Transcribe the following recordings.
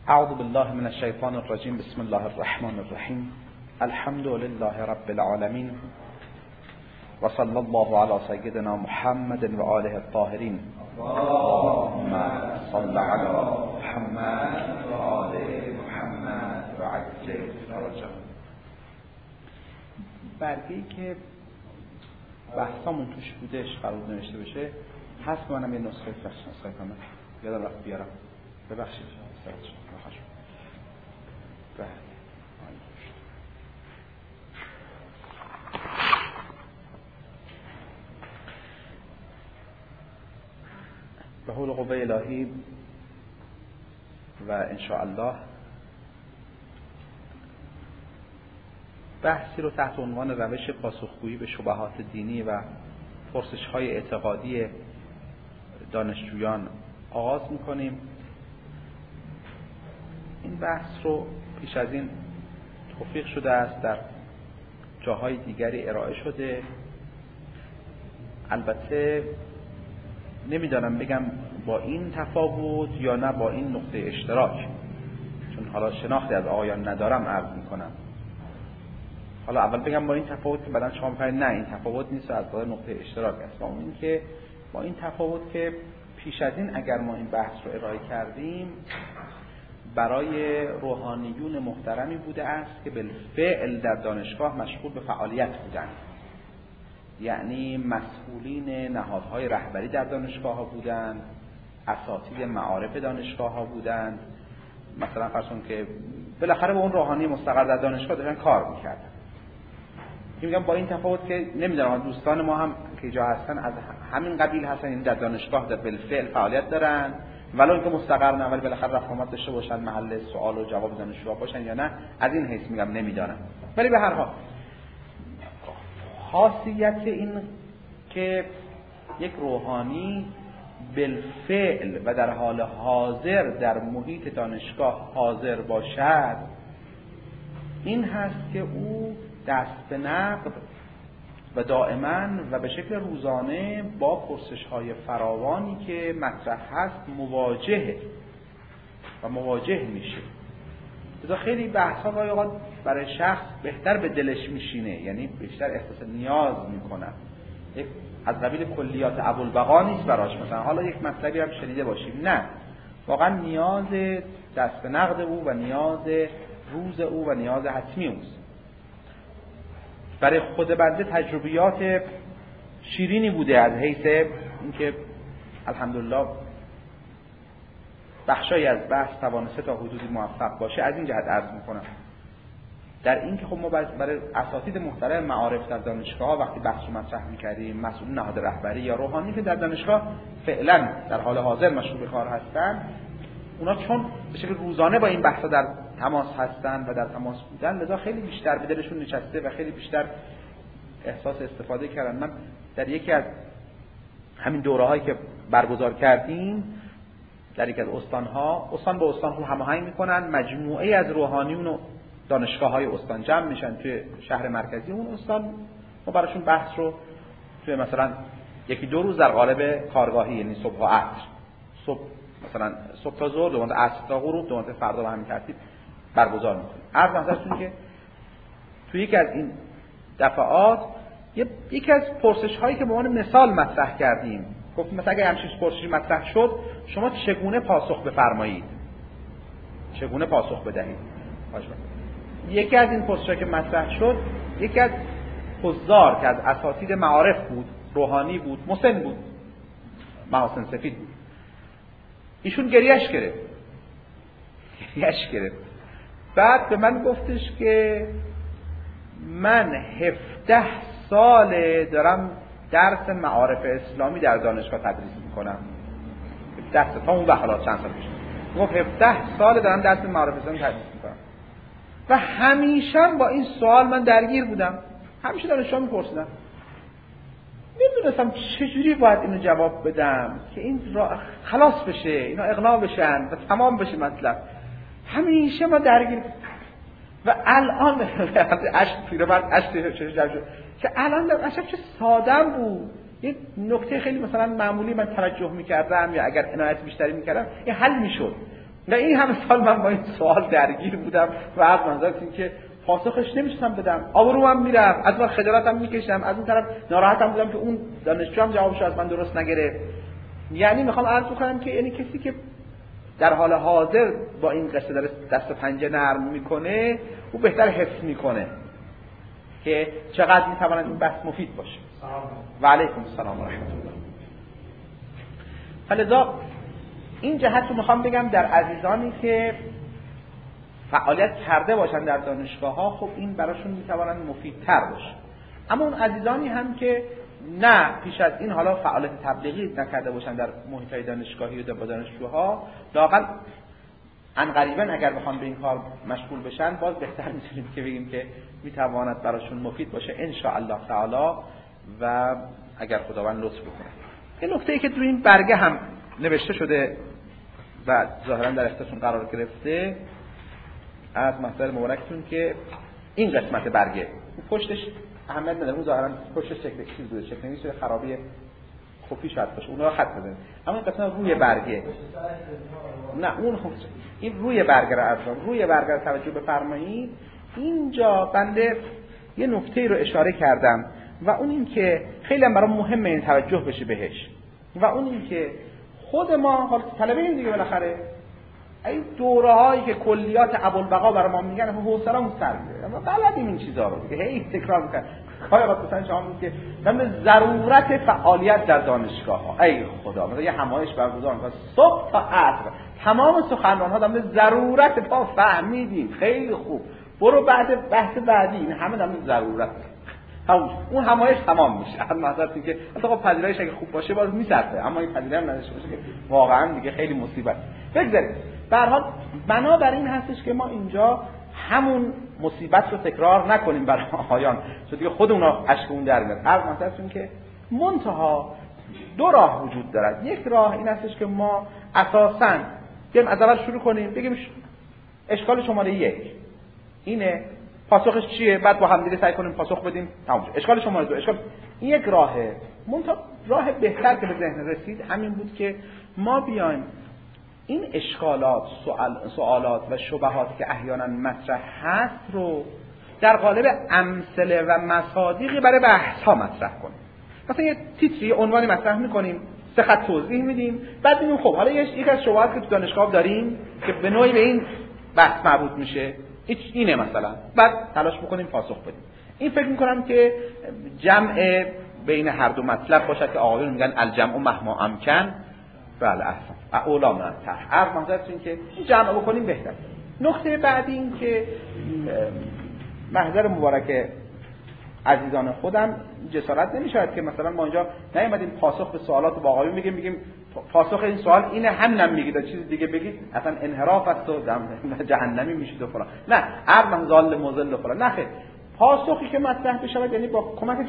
اعوذ بالله من الشیطان الرجیم. بسم الله الرحمن الرحیم. الحمد لله رب العالمین و صلی الله علی سیدنا محمد و آله الطاهرین. اللهم صل علی محمد و آل محمد و عجل فرجهم. برگه‌ای که بحثامون توش بودش قرار نوشته بشه هست. منم یه نسخه کنم یادم رفت بیارم، ببخشید. به حول قوه الهی و انشاءالله بحثی رو تحت عنوان روش پاسخگویی به شبهات دینی و پرسش‌های اعتقادی دانشجویان آغاز می‌کنیم. این بحث رو پیش از این توفیق شده است در جاهای دیگری ارائه شده. البته نمیدانم بگم با این تفاوت یا نه با این نقطه اشتراک، چون حالا شناختی از آقایان ندارم عرض میکنم. حالا اول بگم با این تفاوت که بعداً شما می‌فهمید نه این تفاوت نیست و از نظر نقطه اشتراک است. اون که با این تفاوت که پیش از این اگر ما این بحث رو ارائه کردیم برای روحانیون محترمی بوده است که بالفعل در دانشگاه مشغول به فعالیت بودند، یعنی مسئولین نهادهای رهبری در دانشگاه ها بودند، اساتید معارف دانشگاه ها بودند. مثلا فرض کن که بالاخره به اون روحانی مستقر در دانشگاه داشتن کار میکردن. میگم با این تفاوت که نمیدونم دوستان ما هم که اینجا هستن از همین قبیل هستن، این در دانشگاه در بالفعل فعالیت دارن، ولو اینکه مستقر نه ولی بالاخره رفت آمد داشته باشن، محل سوال و جواب دانشجوها باشن یا نه، از این حیث میگم نمیدانم. ولی به هر حال خاصیت این که یک روحانی بالفعل و در حال حاضر در محیط دانشگاه حاضر باشد این هست که او دست به نقد و دائما و به شکل روزانه با پرسش‌های فراوانی که مطرح هست مواجه میشه. لذا خیلی بحث‌ها گاهی اوقات برای شخص بهتر به دلش میشینه، یعنی بیشتر احساس نیاز میکنه. یک از قبیل کلیات ابوالبقا نیست براش، مثلا حالا یک مطلبی هم شنیده باشیم، نه، واقعا نیاز دست به نقد او و نیاز روز او و نیاز حتمی اوست. برای خود بنده تجربیات شیرینی بوده از حیث اینکه الحمدلله بخشایی از بحث توانسته تا حدودی موفق باشه. از این جهت عرض میکنم در این که خب ما برای اساتید محترم معارف در دانشگاه وقتی بحث رو مطرح میکردیم، مسئول نهاد رهبری یا روحانی که در دانشگاه فعلا در حال حاضر مشغول کار هستن، اونا چون به شکل روزانه با این بحثا در تماس هستن و در تماس بودن، لذا خیلی بیشتر به دلشون نشسته و خیلی بیشتر احساس استفاده کردن. من در یکی از همین دوره‌هایی که برگزار کردیم در یکی از استان به استان خوب هماهنگ میکنن، مجموعه از روحانیون و دانشگاه‌های استان جمع میشن توی شهر مرکزی اون استان. ما براشون بحث رو توی مثلا یکی دو روز در قالب کارگاهی، یعنی صبح و عصر، مثلا صبح تا ظهر، دوباره عصر تا غروب، دوباره فردا به همین ترتیب برگزار میکنیم. عرض نظرتون که توی یکی از این دفعات یکی از پرسش‌هایی که به عنوان مثال مطرح کردیم، گفتیم مثلا اگه همچین پرسشی مطرح شد شما چگونه پاسخ بفرمایید، چگونه پاسخ بدهید. یکی از این پرسش‌هایی که مطرح شد یکی از حضار که از اساتید معارف بود، روحانی بود، مسن بود، محاسن سفید بود، ایشون گریهش گرفت. بعد به من گفتش که من 17 سال دارم درس معارف اسلامی در دانشگاه تدریس میکنم. 17 سال تا اون وقت، حالا چند سال پیش گفت 17 سال دارم درس معارف اسلامی تدریس میکنم و همیشه با این سوال من درگیر بودم. همیشه دانشجوها میپرسیدن، نمیدونستم چجوری باید اینو جواب بدم که این خلاص بشه، اینا اقناع بشن و تمام بشه مطلب. همیشه ما درگیر و الان که الان عجب چه ساده‌ام بود. یه نکته خیلی مثلا معمولی من توجه می‌کردم یا اگر عنایت بیشتری می‌کردم این حل می‌شد. نه این همه سال من با این سوال درگیر بودم و از منظر این که پاسخش نمی‌تونم بدم، آبروام میرفت، از من خجالتم میکشم، از اون طرف ناراحتم بودم که اون دانشجو هم جوابشو از من درست نگرفت. یعنی میخوام عرض کنم که یعنی کسی که در حال حاضر با این قصه داره دست و پنجه نرم میکنه او بهتر حفظ میکنه که چقدر میتواند این بحث مفید باشه. و علیکم السلام و رحمت الله. فلذا این جهت رو میخوام بگم در عزیزانی که فعالیت کرده باشن در دانشگاه ها، خب این براشون میتواند مفیدتر باشه. اما اون عزیزانی هم که نه پیش از این حالا فعالیت تبلیغی نکرده باشن در محیط‌های دانشگاهی و با دانشجوها، لااقل عنقریبا اگر بخوام به این کار مشغول بشن، باز بهتر میتونیم که بگیم که میتواند براشون مفید باشه ان شاء الله تعالی و اگر خداوند لطف بکنه. این نکته‌ای که تو این برگه هم نوشته شده و ظاهرا در اختیارتون قرار گرفته از مصدر مبارکتون که این قسمت برگه پشتش اهمیت نداره، اون ظاهرا پشتش چیز بوده، شکل نویسی خرابی خفی شاید باشه، اونها خط بزنید. اما این قسمت روی برگه، نه اون خب این روی برگه رو ارجام روی برگه رو توجه بفرمایید. اینجا بنده یه نکته رو اشاره کردم و اون این که خیلی هم برام مهمه این توجه بشه بهش و اون این که خود ما حالا طلبه این دیگه بالاخره این دوره‌هایی که کلیات ابوالبقا برای ما میگن حوصله‌مون سر میره، ما بلدیم این چیزا رو دیگه هی تکرار میکنن. کاری وقت مثلا شما میگید که من ضرورت فعالیت در دانشگاه‌ها، ای خدا مثلا یه همایش برگزار می‌کنن صبح تا عصر، تمام سخنران‌ها در ضرورت پا فهمیدیم، خیلی خوب، برو بعد بحث بعدی این همه در ضرورت اون همایش تمام میشه. از نظر که حتی پذیرایش اگه خوب باشه باز میصرفه، اما این پذیرایی هم نداشته باشه که واقعا دیگه خیلی مصیبت. بگذارید به هر حال بنابراین هستش که ما اینجا همون مصیبت رو تکرار نکنیم برای آقایان، چون دیگه خود اونا اشک اون در میاد. از مثلا که منتها دو راه وجود دارد. یک راه این هستش که ما اساساً بیایم از اول شروع کنیم، بگیم اشکال شماره 1 اینه، پاسخش چیه، بعد با هم دیگه سعی کنیم پاسخ بدیم تموم شد. اشکال شماره 2 اشکال این یک راهه. منتها راه بهتر که به ذهن رسید همین بود که ما بیایم این اشکالات، سوالات و شبهات که احیانا مطرح هست رو در قالب امثله و مصادیقی برای بحث ها مطرح کنیم. مثلا یه تیتری عنوانی مطرح می‌کنیم، سه خط توضیح میدیم، بعد میگیم خب حالا یک از شبهات که تو دانشگاه داریم که به نوعی به این بحث مربوط میشه اینه مثلا، بعد تلاش بکنیم پاسخ بدیم. این فکر می‌کنم که جمع بین هر دو مطلب باشه که آقایون میگن الجمع مهما امکن. بله احسن اولا من هر منظرتون که جمع بکنیم بهتر. نکته بعدی این که محضر مبارک عزیزان خودم جسارت نمی‌شود که مثلا ما اینجا نیومدیم پاسخ به سوالات با آقایون بگیم پاسخ این سوال اینه همینم میگید چیز دیگه بگید اصلا انحراف است و جهنمی میشید و فلان. نه ارمن ظالم مذل و فلان. نه خیر، پاسخی که مطرح بشه یعنی با کمک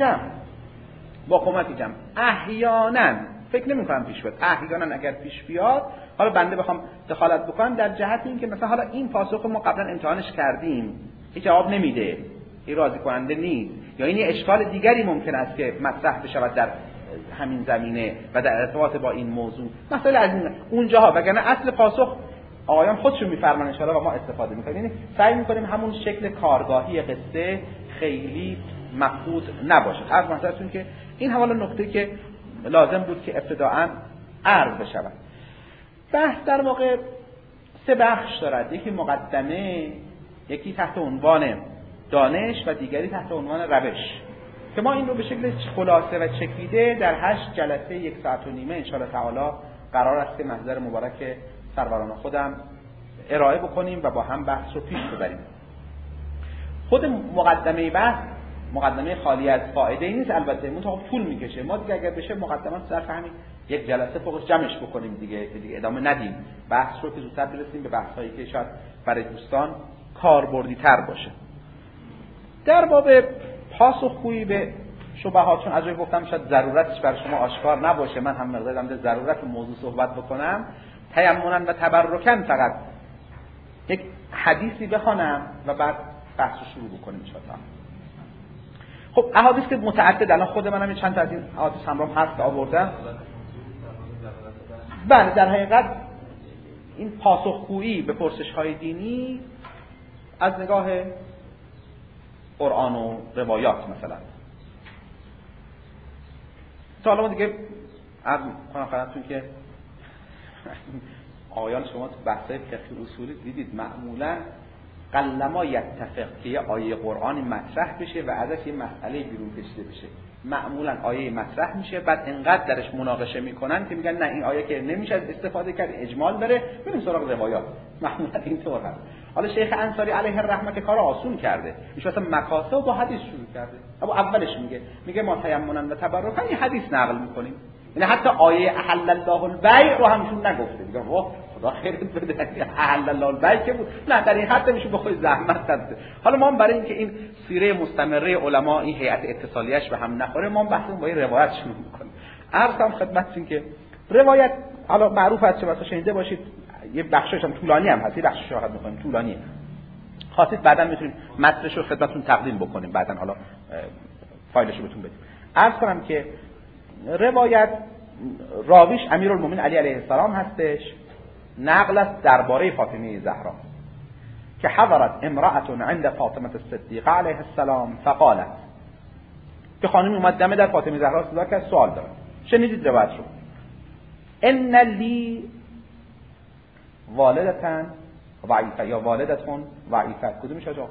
جمع احیانا فکر نمی‌کنم پیش بیاد، احیانا اگر پیش بیاد حالا بنده بخوام دخالت بکنم در جهت این که مثلا حالا این پاسخ ما قبلا امتحانش کردیم هیچ جواب نمیده، این راضی کننده نیست، یا این اشکال دیگری ممکن است که مطرح بشود در همین زمینه و در ارتباط با این موضوع مثلا از این اونجاها، وگرنه اصل پاسخ آقایان خودشون میفرمان ان شاءالله و ما استفاده میکنیم. یعنی سعی میکنیم همون شکل کارگاهی قصه خیلی مفقود نباشه. از مثلا که این حوالا نکته که لازم بود که ابتداءً عرض بشود. بحث در واقع سه بخش دارد، یکی مقدمه، یکی تحت عنوان دانش و دیگری تحت عنوان روش، که ما این رو به شکل خلاصه و چکیده در 8 جلسه 1 ساعت و نیمه ان شاء الله تعالی قرار است که محضر مبارک سروران خودم ارائه بکنیم و با هم بحث رو پیش ببریم. خود مقدمه بحث مقدمه خالی از فایده نیست، البته منتها طول میکشه. ما دیگه اگر بشه مقدمات ظرف همین 1 جلسه فوقش جمعش بکنیم دیگه ادامه ندیم بحث رو که زودتر برسیم به بحثایی که شاید برای دوستان کاربردی تر باشه. در باب پاسخگویی به شبهات، چون از روی گفتم شاید ضرورتش برای شما آشکار نباشه، من هم مقدارم به ضرورت موضوع صحبت بکنم، تیمنا و تبرکن فقط یک حدیثی بخوانم و بعد بحث رو شروع بکنیم ان شاء الله. خب احادیث که متعدد، الان خود منم چند تا از این احادیث همراهم هست آوردم. بله در حقیقت این پاسخگویی به پرسش‌های دینی از نگاه قرآن و روایات مثلا. تا حالا ما دیگه عرض می‌کنم خدمتتون که آیان شما تو بحث‌های فقهی اصولی دیدید معمولاً قلما یتفق که یه آیه قرآنی مطرح بشه و ازش یه مسئله بیرون کشیده بشه. معمولاً آیه مطرح میشه بعد انقدر درش مناقشه میکنن که میگن نه این آیه که نمیشه استفاده کرد، اجمال داره، بریم سراغ روایات. معمولاً اینطور هست. حالا شیخ انصاری علیه الرحمه که کارو آسون کرده، ایشون اصلا مکاسب با حدیث شروع کرده. اما اولش میگه ما تیمنا و تبرکا این حدیث نقل میکنیم. یعنی حتی آیه احل الله البیع رو همشون نگفته. میگه واه خدا خیرت بده، احل الله البیع که بود. نه در این حد نمیشه بخوای زحمت داد. حالا ما برای اینکه این سیره مستمره علما این هیئت اتصالیه‌اش به هم نخوره، ما بحثمون با این روایت شروع می‌کنیم. عرضم خدمتتون که روایت حالا معروف است، واسه شنیده باشید، یه بخشش هم طولانی هم هست، یه بخشش راحت می‌کنیم طولانیه. خواستید بعداً می‌تونیم متنش رو خدمتتون تقدیم بکنیم، بعداً حالا فایلش رو بهتون بدیم. عرض کنم که روایت راویش امیرالمومنین علی علیه السلام هستش، نقل است درباره فاطمه زهرا که حضرت امرأة عند فاطمه الصدیقه علیه السلام فقالت، که خانمی اومد دم در فاطمه زهرا صدا کرد سوال داره. شنیدید روایت رو؟ ان لی والدتان ضعیفه یا والدتون ضعیفه، کدومش آقا؟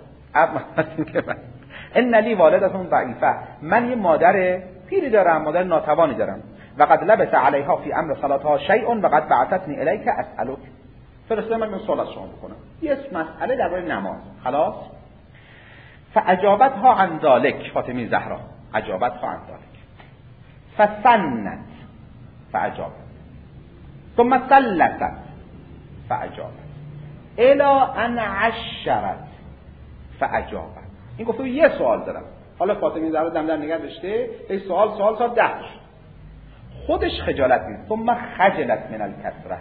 ان لی والدتون ضعیفه، من یه مادر پیری دارم، مادر ناتوانی دارم، و قد لبس علیها فی امر صلاتها شیء و قد بعثتنی الیک اسالک، فرستادم من سوال از شما بکنم یه مسئله درباره نماز. خلاص فاجابتها عن ذلك، فاطمه زهرا اجابتها عن ذلك فسنت فاجابت ثم ثلثت فاجابت الى ان عشرت فاجابت. این گفته یه سوال دارم. حالا فاطمه زهرا دم در نگه داشته، این سوال 10 شد. خودش خجالت می‌کشه، ثم خجلت من الکثره،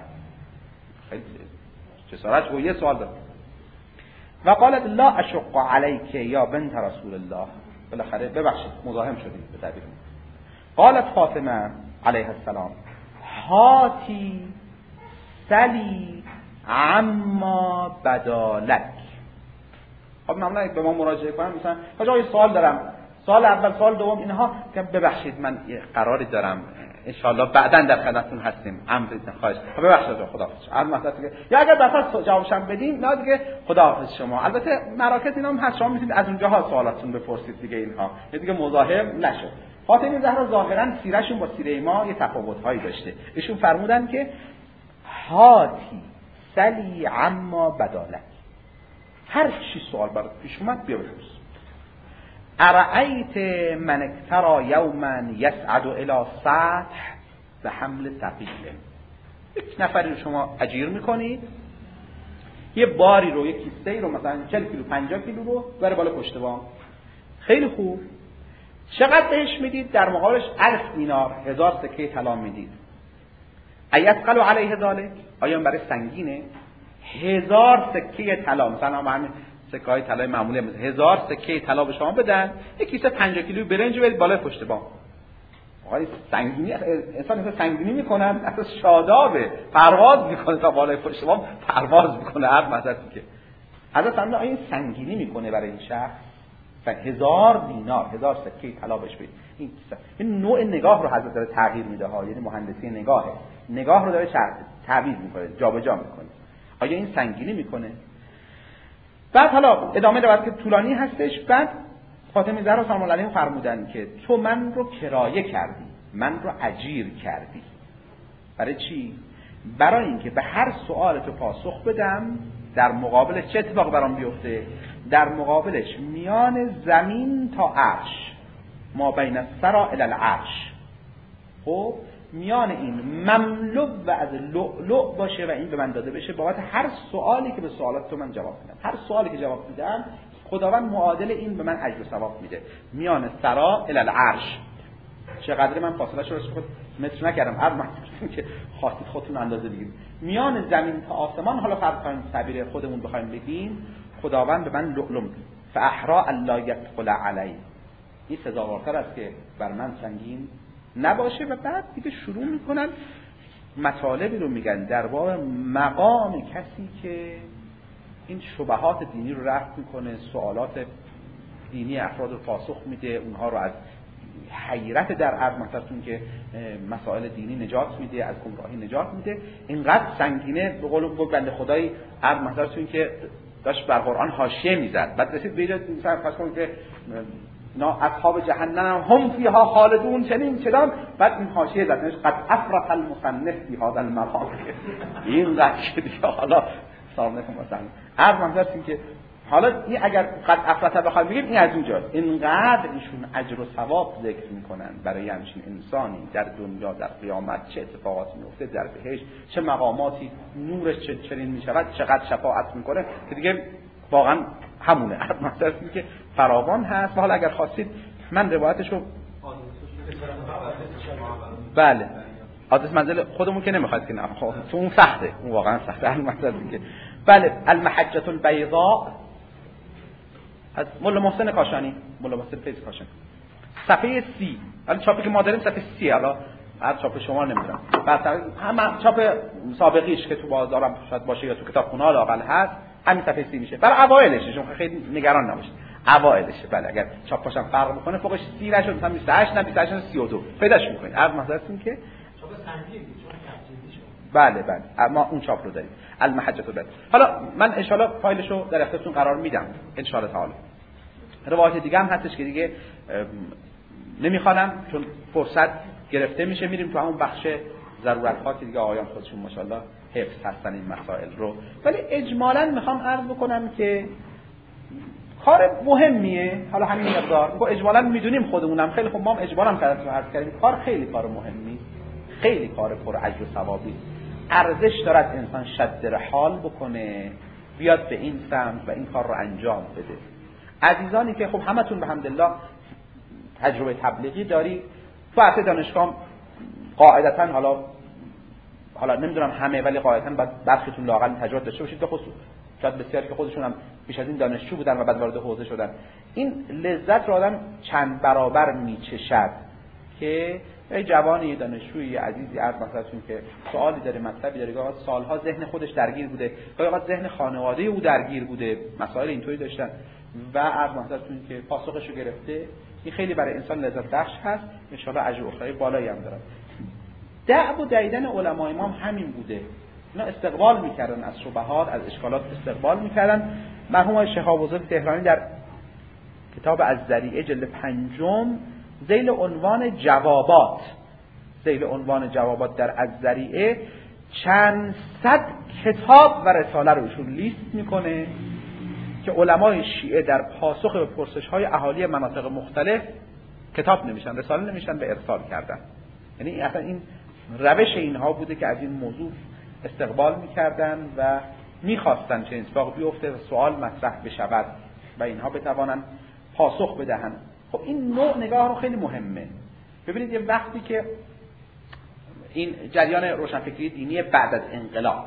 جسارت و یه سوال داد و قالت لا اشق علیک یا بنت رسول الله، بالاخره ببخشید مزاحم شدید به تعبیر. قالت فاطمه علیه السلام هاتی سلی عما بدالک. خب معمولا به ما مراجعه کنن مثلا حاجی یه سوال دارم، سوال اول سوال دوم اینها، که ببخشید من یه قراری دارم ان شاء الله بعداً در خدمتتون هستیم، امرتون خواهش. ببخشید خداحافظ. یا اگر بخواید جوابشم بدیم نه دیگه خداحافظ شما. البته مراکز اینا هم هست، شما میتونید از اونجاها سوالاتتون بپرسید دیگه، اینها یه دیگه مزاحم نشد. فاطمه زهرا ظاهرا سیرهشون با سیره ما یه تفاوت‌هایی داشته. ایشون فرمودن که هاتی سلی عما بدالک، هر چی سوال برات پیش اومد بیا بپرس. ارأیت من اکترا یوما یسعد الی سطح به حمل ثقیل، یک نفری رو شما اجیر میکنید یه باری رو، یک کیسه‌ای رو مثلا 40 کیلو 50 کیلو رو بره بالا پشت بام، خیلی خوب، چقدر بهش میدید؟ در مقابلش 1000 دینار 1000 سکه طلا میدید. ایثقل علیه ذلک، آیا برای سنگینه؟ 1000 سکه طلا، مثلا همین سکه های طلای معمولی 1000 سکه طلا به شما بدن، یک کیسه 50 کیلو برنج برید بالای پشت بام. آقای سنگینی، انسان مثلا سنگینی میکنن، اصلا شادابه، پرواز میکنه تا بالای پشت بام، پرواز میکنه. هر مسئله که حضرت امیرالمومنین این سنگینی میکنه برای این شخص، 1000 دینار 1000 سکه طلا بهش بدید. این نوع نگاه رو حضرت داره تغییر میده ها، یعنی مهندسی نگاهه، نگاه رو داره تعویض میکنه، جابجا میکنه. آیا این سنگینی میکنه؟ بعد حالا ادامه روایت که طولانی هستش. بعد فاطمه زهرا سلام الله علیها فرمودن که تو من رو کرایه کردی، من رو اجیر کردی. برای چی؟ برای اینکه به هر سوال تو پاسخ بدم، در مقابلش چه اتفاق برام بیفته؟ در مقابلش میان زمین تا عرش، ما بین الثری الی العرش، خب میان این مملو و از لؤلؤ باشه و این به من داده بشه بابت هر سوالی که به سوالات تو من جواب میدم. هر سوالی که جواب میدم خداوند معادل این به من اجر و ثواب میده. میان ثری الی العرش، چقدر من فاصله رو خود متر نکردم، هر من که خواستید خودتون اندازه بگیرید. میان زمین تا آسمان، حالا فرض کنیم تعبیر خودمون بخوایم بگیم، خداوند به من لؤلؤ میده. فاحرا الا یثقل علی، این سزاوارتر است که بر من سنگین نباشه. و بعد دیگه شروع میکنن مطالبی رو میگن در باب مقام کسی که این شبهات دینی رو رفع میکنه، سوالات دینی افراد رو پاسخ میده، اونها رو از حیرت در عرض مثلتون که مسائل دینی نجات میده، از گمراهی نجات میده. اینقدر سنگینه به قول بنده خدایی عرض مثلتون که داشت بر قرآن حاشیه میزد، بعد رسید به اینجا مثلا فرض کنید که اصحاب جهنم هم فیها خالدون چنین بعد این حاشیه زد قد افرط المصنف فی هذا المقام. اینقدر که دیگه حالا سامنے مثلا عرض مثلتون که حالا این اگر قد افرط بخوایم بگیم این از اونجاست. اینقدر ایشون اجر و ثواب ذکر میکنن برای همچین انسانی در دنیا در قیامت، چه اتفاقاتی میفته در بهشت، چه مقاماتی نورش چنین میشود، چقدر شفاعت میکنه که دیگه واقعا همونه. مثلا که فراوان هست. حالا اگر خواستید من روایتشو بله آدرس منزل خودمون که نمیخواد که نه تو اون سخته، اون واقعا سخته. مثلا که بله المحجة البیضاء از مولا محسن کاشانی، مولا محسن فیض کاشانی، صفحه 30. حالا چاپی که ما داریم صفحه 30، حالا هر چاپ شما نمیدونم، بعد هم چاپ سابقیش که تو بازارم شاید باشه یا تو کتابخونه لااقل هست، همین صفحه 30 میشه. برای اوایلشه، چون خیلی نگران نباشید، اوایلشه. بله اگر چاپ باشم فرق میکنه، فوقش 30 نشد مثلا 28 نه 28 نه 32 پیداش میکنید. عرض مثلا که چاپ سنگینی چون تجدیدی شد. بله ما اون چاپ رو داریم، المحجة البیضاء. حالا من ان شاء الله فایلشو در اختیارتون قرار میدم ان شاء الله تعالی. روایت دیگه هم هستش که دیگه نمیخوانم چون فرصت گرفته میشه، میریم تو همون بخش ضرورت‌ها که دیگه آقایان خودشون ماشاءالله حفظ هستن این مسائل رو. ولی اجمالاً میخوام عرض بکنم که کار مهمیه. حالا همین مقدار میگم اجمالاً میدونیم خودمونم خیلی خوب، ما هم اجمالاً کردیم عرض کردیم کار خیلی کار مهمی، خیلی کار پر اجر و ثوابی. ارزش دارد انسان شد رحال بکنه، بیاد به این سمت و این کار رو انجام بده. عزیزانی که خب همتون بحمدالله تجربه تبلیغی دارید، تو عرصه دانشگاه قاعدتاً حالا نمیدونم همه، ولی قاعدتاً برخیتون لااقل تجربه داشته باشید، به خصوص شاید بسیاری که خودشون هم بیش از این دانشجو بودن و بعد وارد حوزه شدن. این لذت رو آدم چند برابر میچشد که یه جوانی دانشجویی عزیزی عرض مثلتون که سوالی داره، مطلبی داره، گاهی سالها ذهن خودش درگیر بوده، گاهی ذهن خانواده او درگیر بوده، مسائل اینطوری داشتن و عرض مثلتون که پاسخشو گرفته. این خیلی برای انسان لذت بخش هست، ان شاء الله اجر اخروی بالایی هم داره. دعو و دیدن علمای ما همین بوده، اینا استقبال میکردن از شبهات، از اشکالات استقبال میکردن. مرحوم شهاب الدین تهرانی در کتاب الذریعه جلد 5 ذیل عنوان جوابات در الذریعه چند صد کتاب و رساله رو ایشون لیست میکنه که علمای شیعه در پاسخ به پرسش‌های اهالی مناطق مختلف کتاب نمیشن، رساله نمیشن، به ارسال کردن. یعنی اصلا این روش اینها بوده که از این موضوع استقبال میکردن و میخواستن چه اتفاقی بیفته و سوال مطرح بشود و اینها بتوانن پاسخ بدهن. خب این نوع نگاه رو خیلی مهمه. ببینید یه وقتی که این جریان روشنفکری دینی بعد از انقلاب،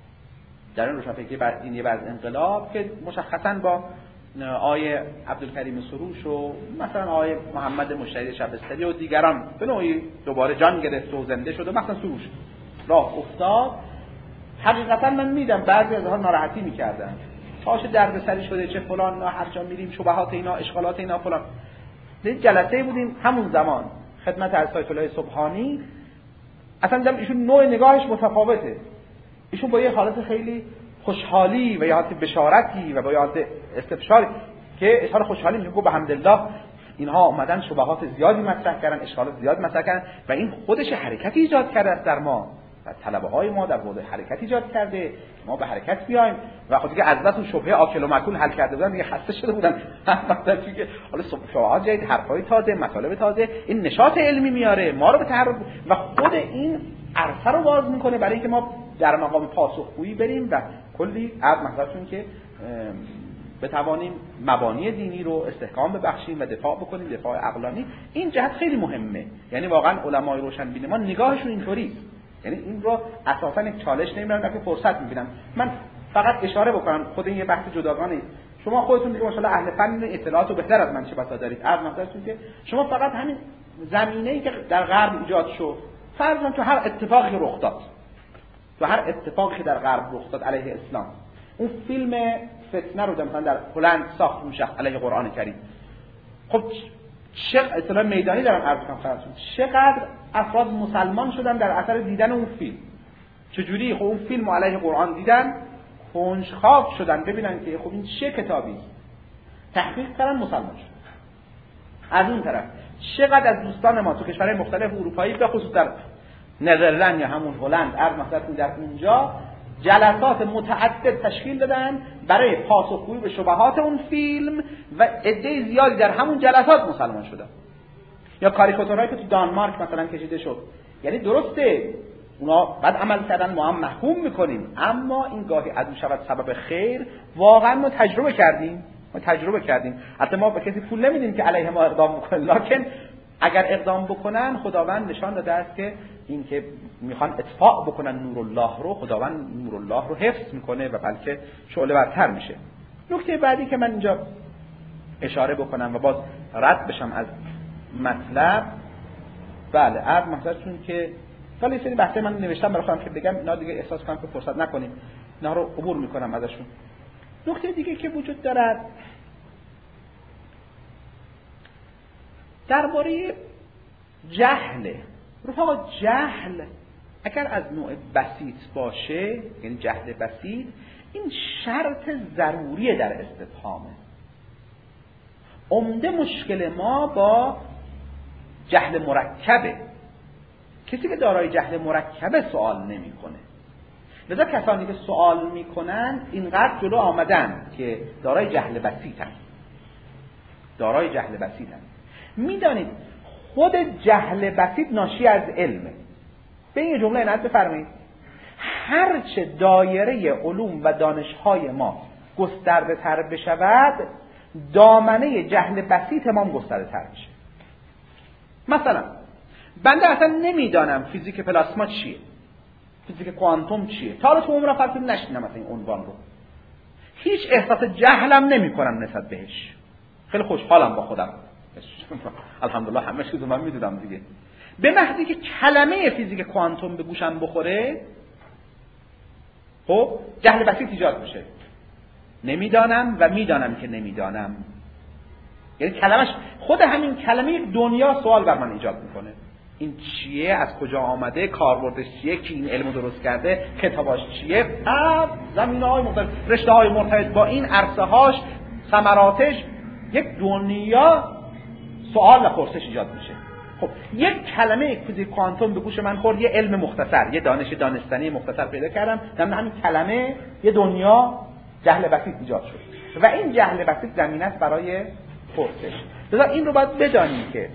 که مشخصاً با آیه عبدالکریم سروش و مثلا آیه محمد مشتری شبستری و دیگران به نوعی دوباره جان گرفت و زنده شد و مثلا سروش راه افتاد، حقیقتاً من میدم بعضی از ها ناراحتی میکردن، تاش دردسری شده، چه فلان، هر جا میریم شبهات اینا، اشکالات اینا فلان. جلسه بودیم همون زمان خدمت آیت الله سبحانی، اصلا دیدم ایشون نوع نگاهش متفاوته. ایشون با یه حالت خیلی خوشحالی و یه حالت بشارتی و با یه حالت استبشاری که اظهار خوشحالی میگه به حمدالله اینها اومدن شبهات زیادی مطرح کردن، اشکالات زیاد مطرح کردن و این خودش حرکتی ایجاد کرده در ما و طلبه های ما در حوزه حرکت ایجاد کرده، ما به حرکت بیایم و خودی که از بس اون شبهه آکل و مکول حل کرده بودن، دیگه خسته شده بودن. مثلا که حالا شبهات جدید، حرفای تازه، مطالب تازه، این نشاط علمی میاره ما رو به تحرک و خود این عرصه رو باز میکنه برای اینکه ما در مقام پاسخگویی بریم و کلی عرض مثلا که بتوانیم مبانی دینی رو استحکام ببخشیم و دفاع بکنیم، دفاع عقلانی. این جهت خیلی مهمه. یعنی واقعا علمای روشنبین ما نگاهشون اینطوریه، یعنی این رو اساسا یک چالش نمیبینن بلکه فرصت میبینن. من فقط اشاره بکنم، خود این یه بحث جداگانه، شما خودتون دیگه ماشاءالله اهل فن اطلاعات رو بهتر از من چه بسا دارید. عرض مثلاً که شما فقط همین زمینه‌ای که در غرب ایجاد شد، فرضاً تو هر اتفاقی رخ داد، تو هر اتفاقی در غرب رخ داد علیه اسلام. اون فیلم فتنه رو مثلا در هلند ساخت اون شخص علیه قرآن کریم. خب چقدر اصطلاح میدانی دارم عرض کنم خدمتتون، چقدر افراد مسلمان شدن در اثر دیدن اون فیلم. چجوری؟ خب اون فیلم علیه قرآن دیدن، کنجکاو شدن ببینن که خب این چه کتابی، تحقیق کردن، مسلمان شدن. از اون طرف چقدر از دوستان ما تو کشورهای مختلف اروپایی به خصوص در نزرلند یا همون هلند عرض مثلا در اونجا جلسات متعدد تشکیل دادن برای پاسخگویی به شبهات اون فیلم و عده زیادی در همون جلسات مسلمان شدن. یا کاریکاتورایی که تو دانمارک مثلا کشیده شد، یعنی درسته اونا بد عمل کردن، ما هم محکوم میکنیم، اما این گاهی عدو شود سبب خیر. واقعا ما تجربه کردیم. حتی ما به کسی پول نمیدیم که علیه ما اقدام بکنه، لکن اگر اقدام بکنن خداوند نشان داده است که این که میخوان اطفاء بکنن نور الله رو، خداوند نور الله رو حفظ میکنه و بلکه شعله ورتر میشه. نکته بعدی که من اینجا اشاره بکنم و باز رد بشم از مطلب، بله عرض مثلا چون که ولی این سری بحثه من نوشتم برای خودم که بگم اینا دیگه احساس کنم که فرصت نکنیم، اینا رو عبور میکنم ازشون. نکته دیگه که وجود دارد درباره جهل. رفقا جهل اگر از نوع بسیط باشه، یعنی جهل بسیط، این شرط ضروریه در استفهامه. عمده مشکل ما با جهل مرکبه. کسی که دارای جهل مرکبه سوال نمیکنه. لذا کسانی که سوال میکنن اینقدر جلو آمدن که دارای جهل بسیطن. میدانید خود جهل بسیط ناشی از علمه. به این جمله عنایت بفرمایید. هرچه دایره علوم و دانش‌های ما گسترده تر بشود، دامنه جهل بسیط ما گسترده تر میشه. مثلا بنده اصلا نمیدانم فیزیک پلاسما چیه، فیزیک کوانتوم چیه، تا حالا تو عمرم فقط نشنیدم مثلا این عنوان رو، هیچ احساس جهلم نمی‌کنم نسبت بهش، خیلی خوشحالم با خودم الحمدلله همه چیزو من میدونم دیگه. به محضی که کلمه فیزیک کوانتوم به گوشم بخوره، خب جهل بسیط ایجاد میشه. نمیدانم و میدانم که نمیدانم، یعنی کلمش، خود همین کلمه یک دنیا سوال بر من ایجاد میکنه. این چیه؟ از کجا آمده؟ کاربردش چیه؟ کی این علمو درست کرده؟ کتاباش چیه؟ زمینه‌های مختلف، رشته‌های مرتبط با این، عرصه‌هاش، ثمراتش، یک دنیا سوال و پرسش ایجاد میشه. خب یک کلمه فیزیک کوانتوم به گوش من خورد، یه علم مختصر، یه دانشتنی مختصر پیدا کردم، در همین کلمه یه دنیا جهل بسیط ایجاد شد و این جهل بسیط زمینه است برای پرسش. لذا این رو باید بدانیم که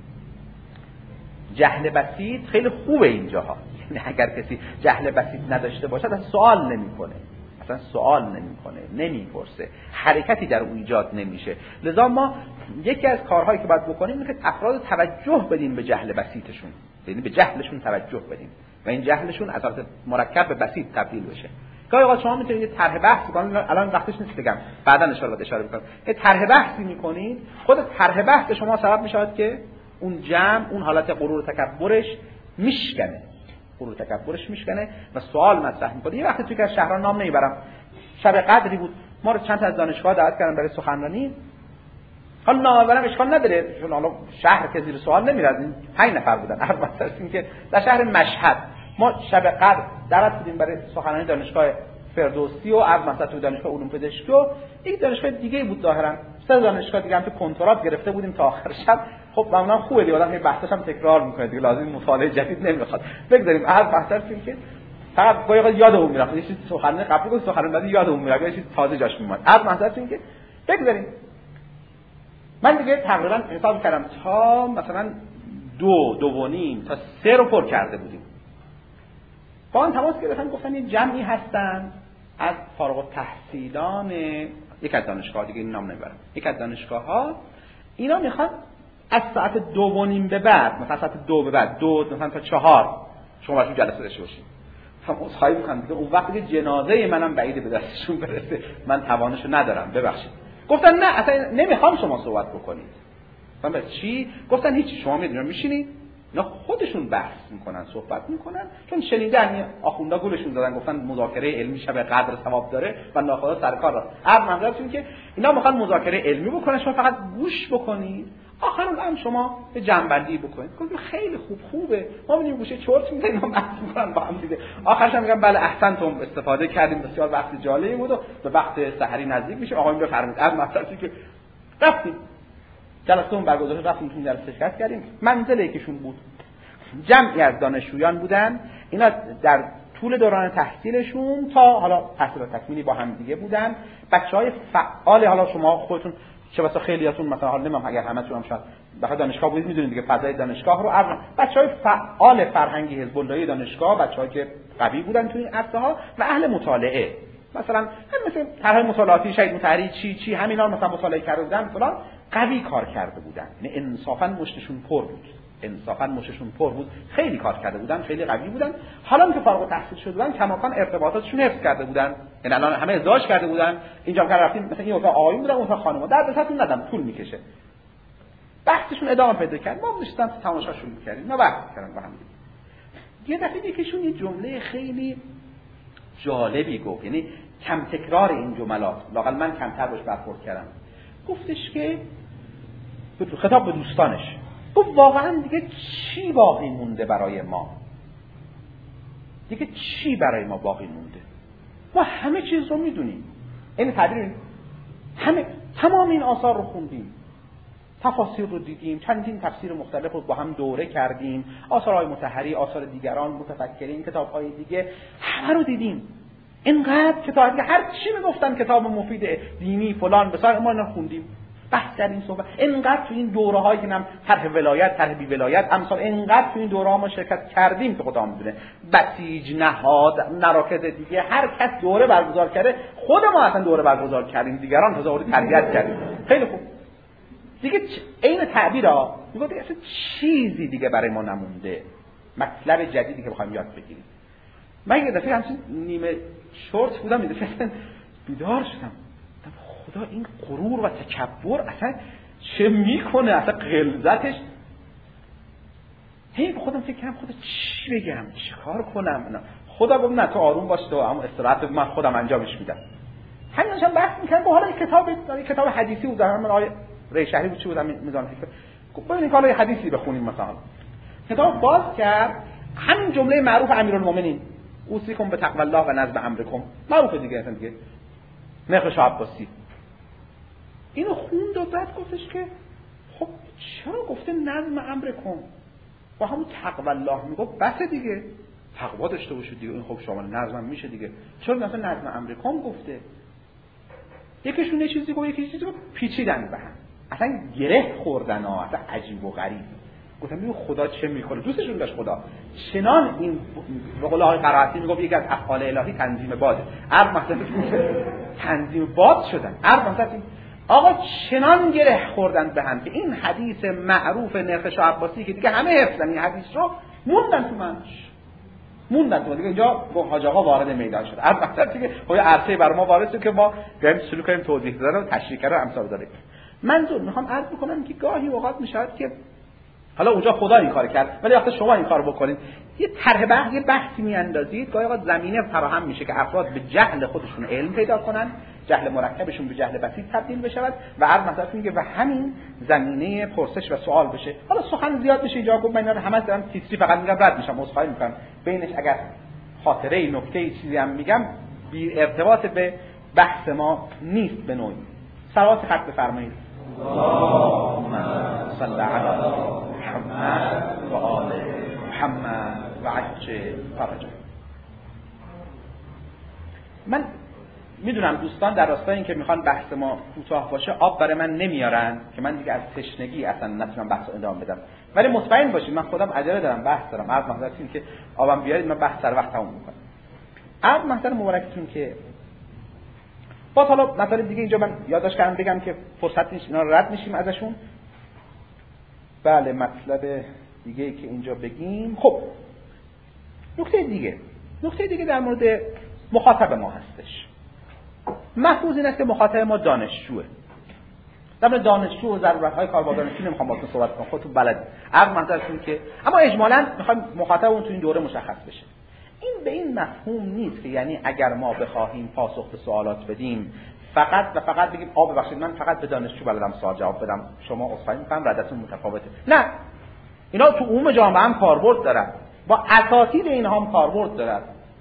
جهل بسیط خیلی خوبه اینجاها. یعنی اگر کسی جهل بسیط نداشته باشد اصلا سوال نمیکنه، نمیپرسه، حرکتی در اون ایجاد نمیشه. لذا ما یکی از کارهایی که باید بکنیم اینه که افراد توجه بدیم به جهل بسیطشون، یعنی به جهلشون توجه بدیم و این جهلشون از حالت مرکب به بسیط تبدیل بشه. گاهی اوقات شما میتونید یه طرح بحث بکنید، الان وقتش نیست بگم، بعدا اشاره میکنم. یه طرح بحثی میکنید، خود طرح بحث شما سبب میشه که اون جمع اون حالت غرور و تکبرش میشکنه، و سوال مطرح میکنه. یه وقتی توی از شهران نام نمیبرم، شب قدری بود، ما رو چند تا از دانشگاه دعوت کردن برای سخنرانی. حالا نامبرم اشکال نداره، چون حالا شهر که زیر سوال نمیره، از این 5 نفر بودن. هر مثلا اینکه در شهر مشهد ما شب قدر دعوت بودیم برای سخنرانی دانشگاه فردوسی و از مثلا تو دانشگاه علوم پزشکی و یک دانشگاه دیگه بود ظاهرا، 3 دانشگاه دیگه هم تو کنترات گرفته بودیم تا آخر شب. خب معمولا خوبه دیگه، آدم بحثش هم تکرار میکنه دیگه، لازم مطالعه جدید نمیخواد. بگذاریم هر بحثش که فقط گاهی یادمون میرفت یه چیز سخنرانی قبلی بود، سخنرانی بعد یادمون میرفت یه چیز تازه جاش میومد. هر بحثش که بگذاریم. من دیگه تقریبا حساب کردم تا مثلا 2.5 تا 3 رو پر کرده بودیم. با آن تماس گرفتن، گفتن یه جمعی هستن از فارغ التحصیلان یک از دانشگاه دیگه، این نام نمیبرم، یک از دانشگاه‌ها، اینا میخوان از ساعت 2:30 به بعد، مثلا ساعت 2 به بعد، 2 مثلا تا 4 شما براشون جلسه داشته باشید. هم اصحایی میخوان دیگه اون وقتی که جنازه منم بعیده به دستشون برسه، من توانشو ندارم، ببخشید. گفتن نه اصلا نمیخوام شما صحبت بکنید. من چی؟ گفتن هیچ، شما میدونید میشینید اینا خودشون بحث میکنن، صحبت میکنن، چون شنیدن آخوندا گولشون دادن گفتن مذاکره علمی شب قدر ثواب داره و ناخدا سر کار رفت. منظورم که اینا میخوان مذاکره علمی بکنن، شما فقط گوش بکنید، آخرالامر شما به جنبندی بکنید. گفتم خیلی خوبه، ما می‌بینیم گوشه چرت می‌زنیم، اینا بحث می‌کنن با هم دیگه. آخرش هم میگم بله احسنتم، استفاده کردیم، بسیار وقت جالبی بود و به وقت سحری نزدیک میشه. آقایون بفرمایید. از مطلبی که رفتیم جلسه برگزار شد، رفتیم تو جلسه شرکت کردیم. منزل یکیشون بود، جمعی از دانشجویان بودن، اینا در طول دوران تحصیلشون تا حالا تحصیلات تکمیلی با هم دیگه بودن. بچهای فعال، حالا شما خودتون چه بسا خیلیاتون مثلا حالا نمیدونم اگر همتون هم شاید بخاطر دانشگاه بودید میدونید دیگه فضای دانشگاه رو، از بچهای فعال فرهنگی حزب اللهی دانشگاه، بچه‌هایی که قوی بودن تو این عرصه‌ها و اهل مطالعه، مثلا هم مثل طرح مطالعاتی شهید مطهری چی همینا مثلا مطالعه کرده بودن، مثلا قوی کار کرده بودن، یعنی انصافا مشتشون پر بود، خیلی کار کرده بودن، خیلی قوی بودن. حالا که فارغ التحصیل شده بودن کماکان ارتباطاتشون حفظ کرده بودن، یعنی الان همه ازدواج کرده بودن، اینجا که رفتیم مثلا این اتاق آقایون بودن، اون اتاق خانم‌ها، در بساتون ندم طول میکشه. بحثشون ادامه پیدا کرد، ما نشستیم تماشا شروع کردیم، نه بحث کردن با هم. یه دفعه یکیشون یه جمله خیلی جالبی گفت، یعنی کم تکرار این جملات، لااقل من کمتر روش برخورد کردم. گفتش که خطاب به دوستانش، گفت واقعا دیگه چی باقی مونده برای ما؟ دیگه چی برای ما باقی مونده؟ ما همه چیز رو میدونیم. این تعبیر تمام این آثار رو خوندیم، تفاسیر رو دیدیم، چندین تفسیر مختلف رو با هم دوره کردیم، آثارهای مطهری، آثار دیگران، متفکرین، کتاب‌های دیگه، همه رو دیدیم. اینقدر کتاب دیگه هر چی میگفتن کتاب مفید دینی فلان بسار ما اینا خوندیم. بحث در این صحبت اینقدر تو این دوره‌هایی که نم طرح ولایت، طرح بی ولایت، امثال اینقدر تو این دوره‌ها ما شرکت کردیم که خدا میدونه، بسیج، نهاد، مراکز دیگه، هر کس دوره برگزار کرده، خود ما اصلا دوره برگزار کردیم، دیگران تازه تربیت کردیم. خیلی خوب. دیگه عین تعبیرا میگه دیگه اصلا چیزی دیگه برای ما نمونده، مطلب جدیدی که بخوایم یاد بگیریم. من یه دفعه همچین نیمه شورت بودم، یه دفعه بیدار شدم، خدا این غرور و تکبر اصلا چه میکنه، اصلا غلظتش. هی به خودم فکر کردم خدا چی بگم، چی کار کنم. خدا گفت نه تو آروم باش، تو هم استراحت بده، من خودم انجامش میدم. همینش هم بحث میکردم با حالا کتاب حدیثی بود، من آیه ری شهری بود چی بود میزان فکر گفت ببینید حالا یه حدیثی بخونیم. مثلا کتاب باز کرد، همین جمله معروف امیرالمومنین اوصیکم به تقوی الله و نظم امرکم، معروفه دیگه، اصلا دیگه نخل شاه عباسی اینو خوند و بعد گفتش که خب چرا گفته نظم امرکم، با همون تقوی الله میگفت بس دیگه، تقوا داشته باشید دیگه، این خب شامل نظم میشه دیگه، چرا مثلا نظم امرکم گفته؟ یکیشون یه چیزی گفت، یکی چیزی گفت، پیچیدن به هم، اصلا گره خوردن ها، اصلا عجیب و غریب. گفتم ببین خدا چه میکنه، دوستشون داشت خدا. چنان این به قول آقای قرائتی میگفت یکی از افعال الهی تنظیم باد، عرب مثلا تنظیم باد شدن، عرب مثلا آقا چنان گره خوردن به هم که این حدیث معروف نرخ شاه عباسی که دیگه همه حفظن این حدیث رو، موندن تو دیگه. اینجا حاج آقا وارد میدان شد، عرب مثلا دیگه خب عرصه بر ما وارد شد که ما بریم شروع کنیم توضیح دادن و تشریح کردن امثال داره. منظور میخوام عرض بکنم که گاهی اوقات میشه که حالا اونجا خدا این کار کرد ولی وقتی شما این کار بکنید، یه طرح یه بحثی میاندازید، گاهی اوقات زمینه فراهم میشه که افراد به جهل خودشون علم پیدا کنن، جهل مرکبشون به جهل بسیط تبدیل بشه و عرض مثلا میگه و همین زمینه پرسش و سوال بشه. حالا سخن زیاد میشه اینجا، گفت من همه دارم تیتری فقط میگم رد میشم، عذرخواهی میکنم بینش اگر خاطره نکته چیزی هم میگم بی ارتباط به بحث ما نیست به نوعی. صلوات خط بفرمایید. اللهم صل علی محمد و آل محمد و عجل فرجه. من میدونم دوستان در راستای این که میخوان بحث ما کوتاه باشه آب برای من نمیارن که من دیگه از تشنگی اصلا نتونم بحث رو ادامه بدم، ولی مطمئن باشید من خودم عجله دارم، بحث دارم. عرض محضرتون که آبم بیارید من بحث سر وقت تموم میکنم. عرض محضر مبارکتون که باز حالا مثلا دیگه اینجا من یادداشت کردم بگم که فرصت نیست، اینا رد میشیم ازشون. بله مطلب دیگه که اینجا بگیم، خب نکته دیگه در مورد مخاطب ما هستش. محفوظ این است که مخاطب ما دانشجوه در دانشجو و ضرورت‌های کاربار دانشجو نمیخوام باهاتون صحبت کنم، خودتون بلد. عرض منظورتون که اما اجمالاً میخوایم مخاطبمون تو این دوره مشخص بشه. این به این مفهوم نیست که یعنی اگر ما بخواهیم پاسخ به سوالات بدیم فقط بگیم ببخشید من فقط به دانشجو بلدم سوال جواب بدم، شما عذرخواهی می‌کنم ردتون متفاوته. نه، اینا تو عموم جامعه هم کاربرد دارن، با اساتید اینها هم کاربرد دارن.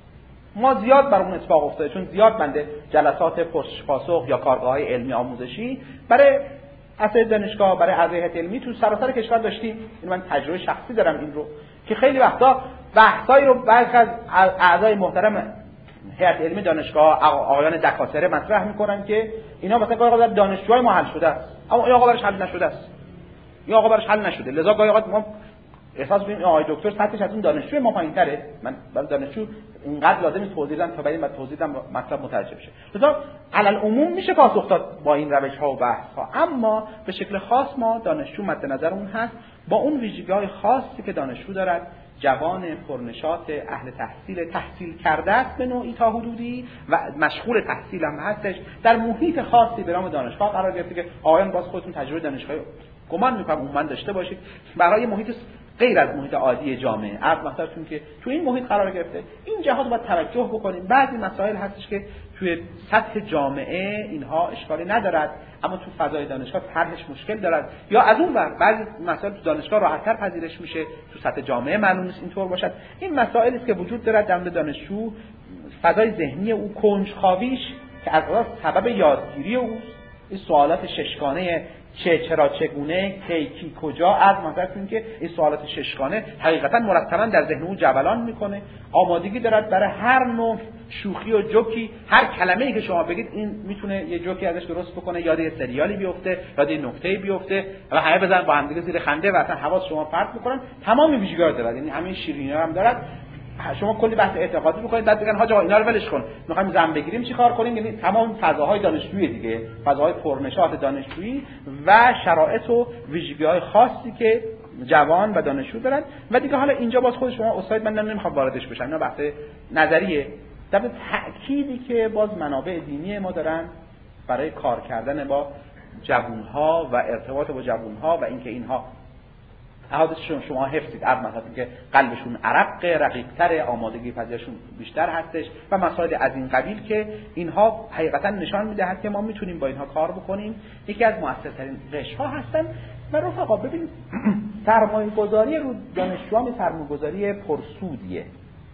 ما زیاد برامون اتفاق افتاده، چون زیاد بنده جلسات پرسش پاسخ یا کارگاه‌های علمی آموزشی برای اساتید دانشگاه، برای اعضای هیئت علمی تو سراسر کشور داشتیم. این من تجربه شخصی دارم این رو که خیلی وقتا بحثایی رو بعضی از اعضای محترم هیئت علمی دانشگاه، آقایان دکاتره مطرح میکنن که اینا مثلا گاهی اوقات دانشجوهای ما حل شده است، اما این آقا براش حل نشده است، این آقا براش حل نشده، لذا گاهی اوقات ما احساس می‌کنیم آقای دکتر سطحش از اون دانشجوی ما پایین‌تره. من برای دانشجو اینقدر لازم توضیح بدم تا بعد توضیح بدم مطلب متوجه بشه. لذا علل عموم میشه پاسخ داد با این روش‌ها و بحث‌ها، اما به شکل خاص ما دانشجو مد نظرمون هست با اون ویژگی‌های خاصی که دانشجو دارد، جوان پرنشاط اهل تحصیل کرده است به نوعی تا حدودی و مشغول تحصیل هم هستش، در محیط خاصی به نام دانشگاه قرار گرفته که آقایان باز خودتون تجربه دانشگاهی گمان می‌کنم عموما داشته باشید، برای محیط غیر از محیط عادی جامعه. عرض مثلا که تو این محیط قرار گرفته، این جهات باید توجه بکنیم. بعضی مسائل هستش که توی سطح جامعه اینها اشکالی ندارد، اما تو فضای دانشگاه طرحش مشکل دارد، یا از اون ور بعضی مسائل تو دانشگاه راحت‌تر پذیرش میشه، تو سطح جامعه معلوم نیست اینطور باشد. این مسائلی است که وجود دارد در دانشجو، فضای ذهنی او، کنجکاویش که از سبب یادگیری اوست، این سوالات ششگانه چرا چگونه کی کجا، از مثلا که این سوالات ششگانه حقیقتا مرتبا در ذهن او جولان میکنه، آمادگی دارد برای هر نوع شوخی و جوکی، هر کلمه‌ای که شما بگید این میتونه یه جوکی ازش درست بکنه، یاد یه سریالی بیفته، یاد یه نکته‌ای بیفته و همه بزنن با هم دیگه زیر خنده و اصلا حواس شما پرت میکنن. تمام ویژگی‌ها دارد، یعنی همین شیرینی‌ها هم دارد. شما کلی بحث اعتقادی بکنید بعد بگن حاج آقا اینا رو ولش کن، می‌خوایم زن بگیریم چیکار کنیم؟ یعنی تمام فضاهای دانشجویی دیگه، فضاهای پرنشاط دانشجویی و شرایط و ویژگی‌های خاصی که جوان و دانشجو دارن. و دیگه حالا اینجا باز خود شما استاد من نمیخوام واردش بشم، اینا بحث نظریه، در تأکیدی که باز منابع دینی ما دارن برای کار کردن با جوان‌ها و ارتباط با جوان‌ها و اینکه اینها حوادثشون شما حفظید، عرض مثلا که قلبشون عرق رقیق‌تر، آمادگی پذیرشون بیشتر هستش و مسائل از این قبیل که اینها حقیقتا نشان میدهد که ما میتونیم با اینها کار بکنیم. یکی از موثرترین قشرها هستن. و رفقا ببینید سرمایه‌گذاری رو دانشجویان سرمایه‌گذاری پرسودیه،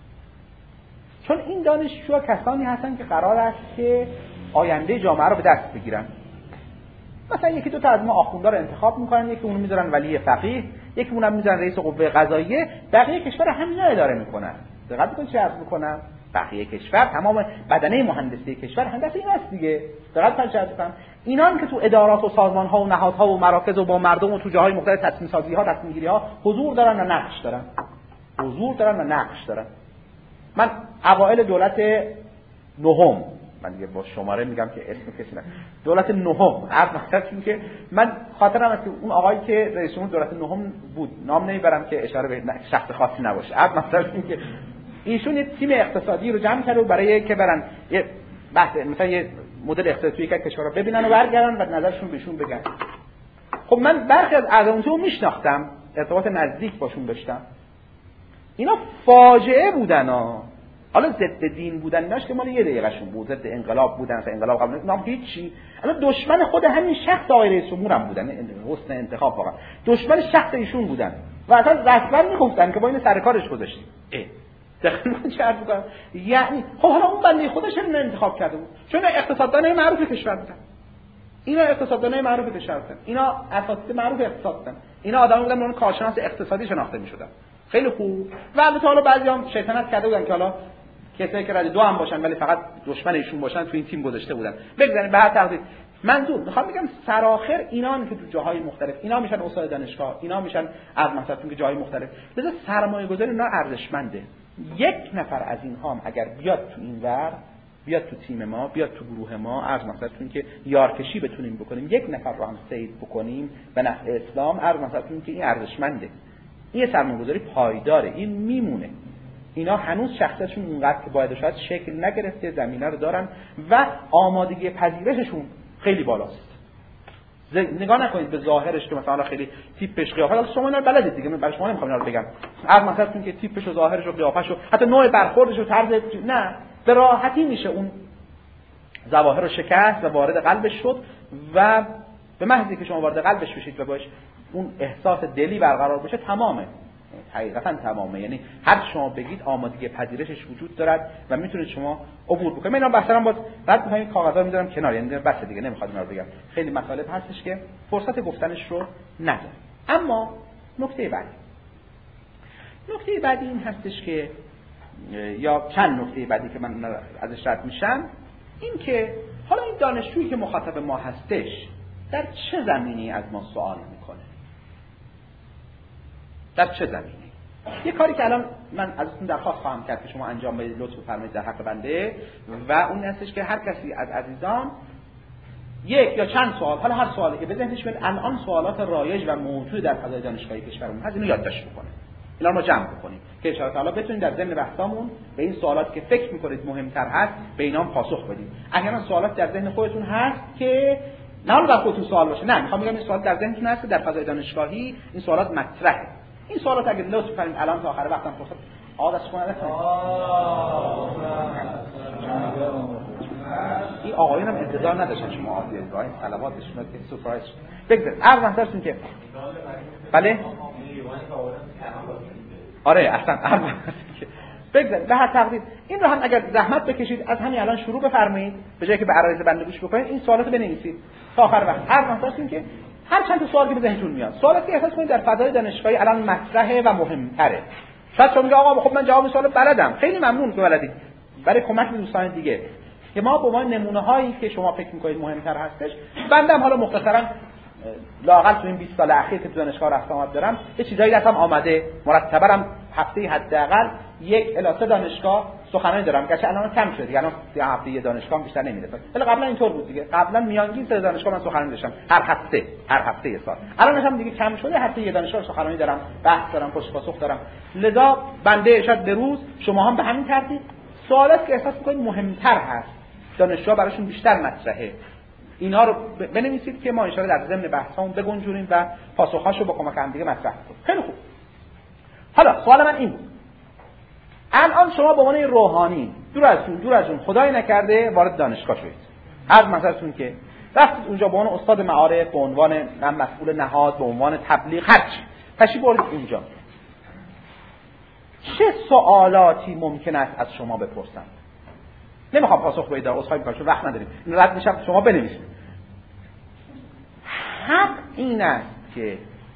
چون این دانشجوها کسانی هستن که قرار است که آینده جامعه رو به دست بگیرن. مثلا یکی دو تا از ما آخوندا رو انتخاب میکنن، یکی اونو میذارن ولی فقیه، یکی اونم میذارن رئیس قوه قضاییه، بقیه کشور همینا اداره میکنن. دقت کنید چه عرض میکنم، بقیه کشور تمام بدنه مهندسی کشور هندسه این است دیگه. دقت کنید چه عرض میکنم، اینان که تو ادارات و سازمان‌ها و نهادها و مراکز و با مردم و تو جاهای مختلف تصمیم سازی‌ها، تصمیم گیری‌ها حضور دارن و نقش دارن. من اوایل دولت نهم، من دیگه با شماره میگم که اسم کسی نه، دولت نهم مثلا که من خاطرم است که اون آقایی که رئیس جمهور دولت نهم بود، نام نمیبرم که اشاره به شخص خاصی نباشه، مثلا که ایشون یه تیم اقتصادی رو جمع کرد برای که برن یه بحث مثلا یه مدل اقتصادی که کشور رو ببینن و برگردن و نظرشون بهشون بگن. خب من برخی از اعضا رو میشناختم، ارتباط نزدیک باشون داشتم، اینا فاجعه بودن ها. حالا ضد دین بودن ایناش که مال یه دقیقه‌شون بود، ضد انقلاب بودن، اصلا انقلاب قبل نام هیچی. الان دشمن خود همین شخص آقای رئیس جمهور هم بودن، حسن انتخاب واقعا دشمن شخص ایشون بودن و اصلا رسما میگفتن که با این سر کارش گذاشتیم. دقیقاً چه عرض می‌کنم، یعنی خب حالا اون بنده خودش رو انتخاب کرده بود، چون اقتصاددانای معروف کشور بودن، اینا اقتصاددانای معروف کشور بودن، اینا اساتید معروف اقتصاد بودن، اینا آدم‌ها بودن اون کارشناس اقتصادی شناخته می‌شدن. خیلی خوب. و البته حالا بعضیام شیطنت کرده بودن که حالا کسایی که رد دو هم باشن ولی فقط دشمن ایشون باشن تو این تیم گذاشته بودن. بگذارید به هر تقدیر منظور میخوام بگم سرآخر اینان که تو جاهای مختلف اینا میشن استاد دانشگاه، اینا میشن از مثلا که جاهای مختلف، لذا سرمایه‌گذاری اینا ارزشمنده. یک نفر از اینها هم اگر بیاد تو این ور، بیاد تو تیم ما، بیاد تو گروه ما، از مثلا که یارکشی بتونیم بکنیم، یک نفر رو هم سید بکنیم به نفع اسلام، از مثلا که این ارزشمنده. این سرمایه‌گذاری پایداره، این میمونه. اینا هنوز شخصیتشون اونقدر که باید شاید شکل نگرفته، زمینه رو دارن و آمادگی پذیرششون خیلی بالاست. نگاه نکنید به ظاهرش که مثلا خیلی تیپش قیافش، شما اینا بلدید دیگه، من برای شما نمیخوام اینا رو بگم. از مثلا که تیپش و ظاهرش و قیافش و حتی نوع برخوردش و طرز، نه، به راحتی میشه اون ظواهر رو شکست و وارد قلبش شد و به محضی که شما وارد قلبش بشید و باش اون احساس دلی برقرار بشه تمامه، حقیقتا تمامه. یعنی هر شما بگید آمادگی پذیرشش وجود دارد و میتونید شما عبور بکنید. من اینا بحثا باز رد می‌کنم، کاغذا میذارم کنار، یعنی بس دیگه نمیخواد اینا رو بگم. خیلی مطالب هستش که فرصت گفتنش رو نداره. اما نکته بعدی این هستش که یا چند نکته بعدی که من ازش رد میشم، این که حالا این دانشجویی که مخاطب ما هستش در چه زمینی از ما سوال میکنه؟ در چه زمینی؟ یه کاری که الان من ازتون درخواست خواهم کرد که شما انجام بدید، لطف بفرمایید در حق بنده، و اون هستش که هر کسی از عزیزان یک یا چند سوال، حالا هر سوالی که به ذهنش میاد الان سوالات رایج و موجود در فضای دانشگاهی کشورمون هست، اینو یادداشت بکنه. اینا رو ما جمع بکنیم که ان شاء الله بتونید در ذهن بحثامون به این سوالاتی که فکر می‌کنید مهمتر هست به اینا پاسخ بدید. اگر سوالات در ذهن خودتون هست که نه حالا در خودتون سوال باشه، نه میخوام بگم این سوالات در ذهنتون هست که در فضای دانشگاهی این سوالات مطرحه. این سوالات اگه لطف کنید الان تا آخر وقتم فرصت عادت کنید. این آقایون هم انتظار نداشتن شما عادیه راه صلواتشون رو که سورپرایز بگذارید. عرض نظرتون که بله آره اصلا عرض که بگذارید به هر تقدیر این رو هم اگر زحمت بکشید از همین الان شروع بفرمایید، به جای که به عرایض بنده گوش بکنید این سوالات رو بنویسید تا آخر وقت. عرض نظرتون که هر چند تا سوال که به ذهنتون میاد، سوالاتی احساس کنید در فضای دانشگاهی الان مطرحه و مهمتره. شاید شما میگه آقا خب من جواب سوال بلدم، خیلی ممنون که بلدید، برای کمک به دوستان دیگه که ما به عنوان نمونه هایی که شما فکر میکنید مهمتر هستش، بندم حالا مختصرا لااقل تو این 20 سال اخیر که تو دانشگاه رفتم آمد دارم یه چیزایی دستم آمده، مرتباً هفته حداقل 1 الی 3 دانشگاه سخنرانی دارم. گرچه الان کم شده، الان هفته یه دانشگاه بیشتر نمیرسه، ولی قبلا اینطور بود دیگه. قبلا میانگین 3 دانشگاه من سخنرانی داشتم هر هفته یه سال. الان هم دیگه کم شده، هفته یه دانشگاه سخنرانی دارم، بحث دارم، پرس پاسخ دارم. لذا بنده شاید به روز، شما هم به همین ترتیب سوالات که احساس می‌کنید مهمتر هست، دانشجوها براشون بیشتر مطرحه، اینا رو بنویسید که ما ان شاءالله در ضمن بحثمون بگنجونیم و پاسخاشو با کمک هم دیگه مطرح کنیم. خیلی خوب. حالا سوال من این بود. الان شما به عنوان روحانی دور از جون خدای نکرده وارد دانشگاه شدید. از مثلتون که رفتید اونجا به عنوان استاد معارف، به عنوان مسئول نهاد، به عنوان تبلیغ، هر چی تشریف بردید اونجا. چه سوالاتی ممکن است از شما بپرسن؟ نمیخوام پاسخ بدید، عذرخواهی میکنم چون وقت نداریم. این رد میشم، شما بنویسید. حق این است که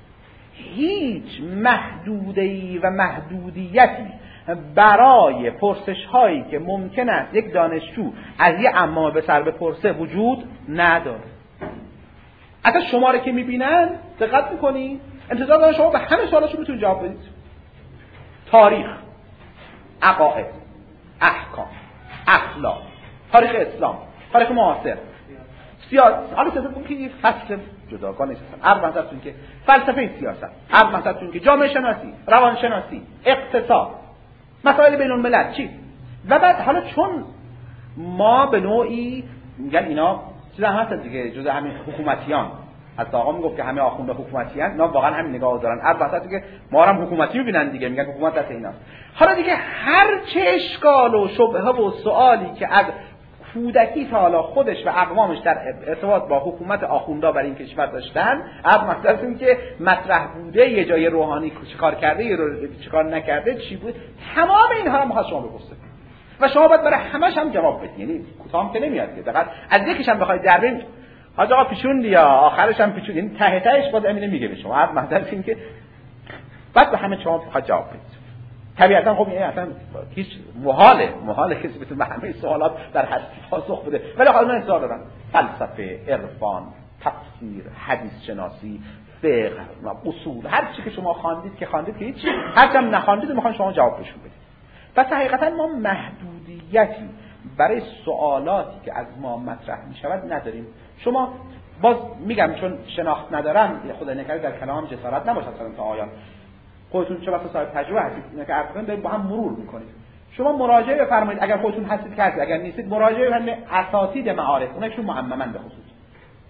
هیچ محدوده‌ای و محدودیتی برای پرسش هایی که ممکن است یک دانشجو از یه عمامه به سر بپرسه وجود نداره. اصلا شما رو که میبینن دقت میکنید انتظار دارن شما به همه سوالاشو بتونید جواب بدید. تاریخ، عقاید، احکام، اخلاق، تاریخ اسلام، تاریخ معاصر، سیاست، حالا سیاست که فصل جداگانه است. اول مثلا که فلسفه سیاست، اول مثلا که جامعه شناسی، روان شناسی، اقتصاد، مسائل بین الملل چی؟ و بعد حالا چون ما به نوعی میگن اینا چیزا هست دیگه، جزء همین حکومتیان، حتی آقا میگفت که همه آخونده حکومتیان، اینا واقعا همین نگاه دارن. البته که ما هم حکومتی میبینن دیگه، میگن حکومت دست ایناست. حالا دیگه هر چه اشکال و شبهه و سوالی که از کودکی تا حالا خودش و اقوامش در ارتباط با حکومت آخوندا برای این کشور داشتن، از مثلا این که مطرح بوده، یه جای روحانی چیکار کرده، یه چیکار نکرده، چی بود، تمام اینها رو می‌خواد شما بپرسید و شما باید برای همش هم جواب بدید. یعنی کوتاه که نمیاد که فقط از یکیش هم بخواید در برید حاج آقا پیچوند یا آخرش هم پیچوند، یعنی ته تهش باز امین میگه به شما. از مثلا این که بعد به همه شما بخواید جواب بدید. طبیعتا خب این اصلا هیچ محاله کسی بتونه به همه سوالات در حد پاسخ بده. ولی حالا من اصرار دارم فلسفه، عرفان، تفسیر، حدیث شناسی، فقه، اصول، هر چی که شما خواندید که هیچ، هر چی هم نخواندید میخوام شما جواب بشون بدید. پس حقیقتا ما محدودیتی برای سوالاتی که از ما مطرح میشود نداریم. شما باز میگم چون شناخت ندارم، خدا نکرده در کلام جسارت نباشد تا آیان خودتون چه وقت صاحب تجربه هستید اینا که عرض کردم با هم مرور میکنید. شما مراجعه بفرمایید، اگر خودتون هستید که اگر نیستید مراجعه بفرمایید اساتید معارف، اونایشون معممن به خصوص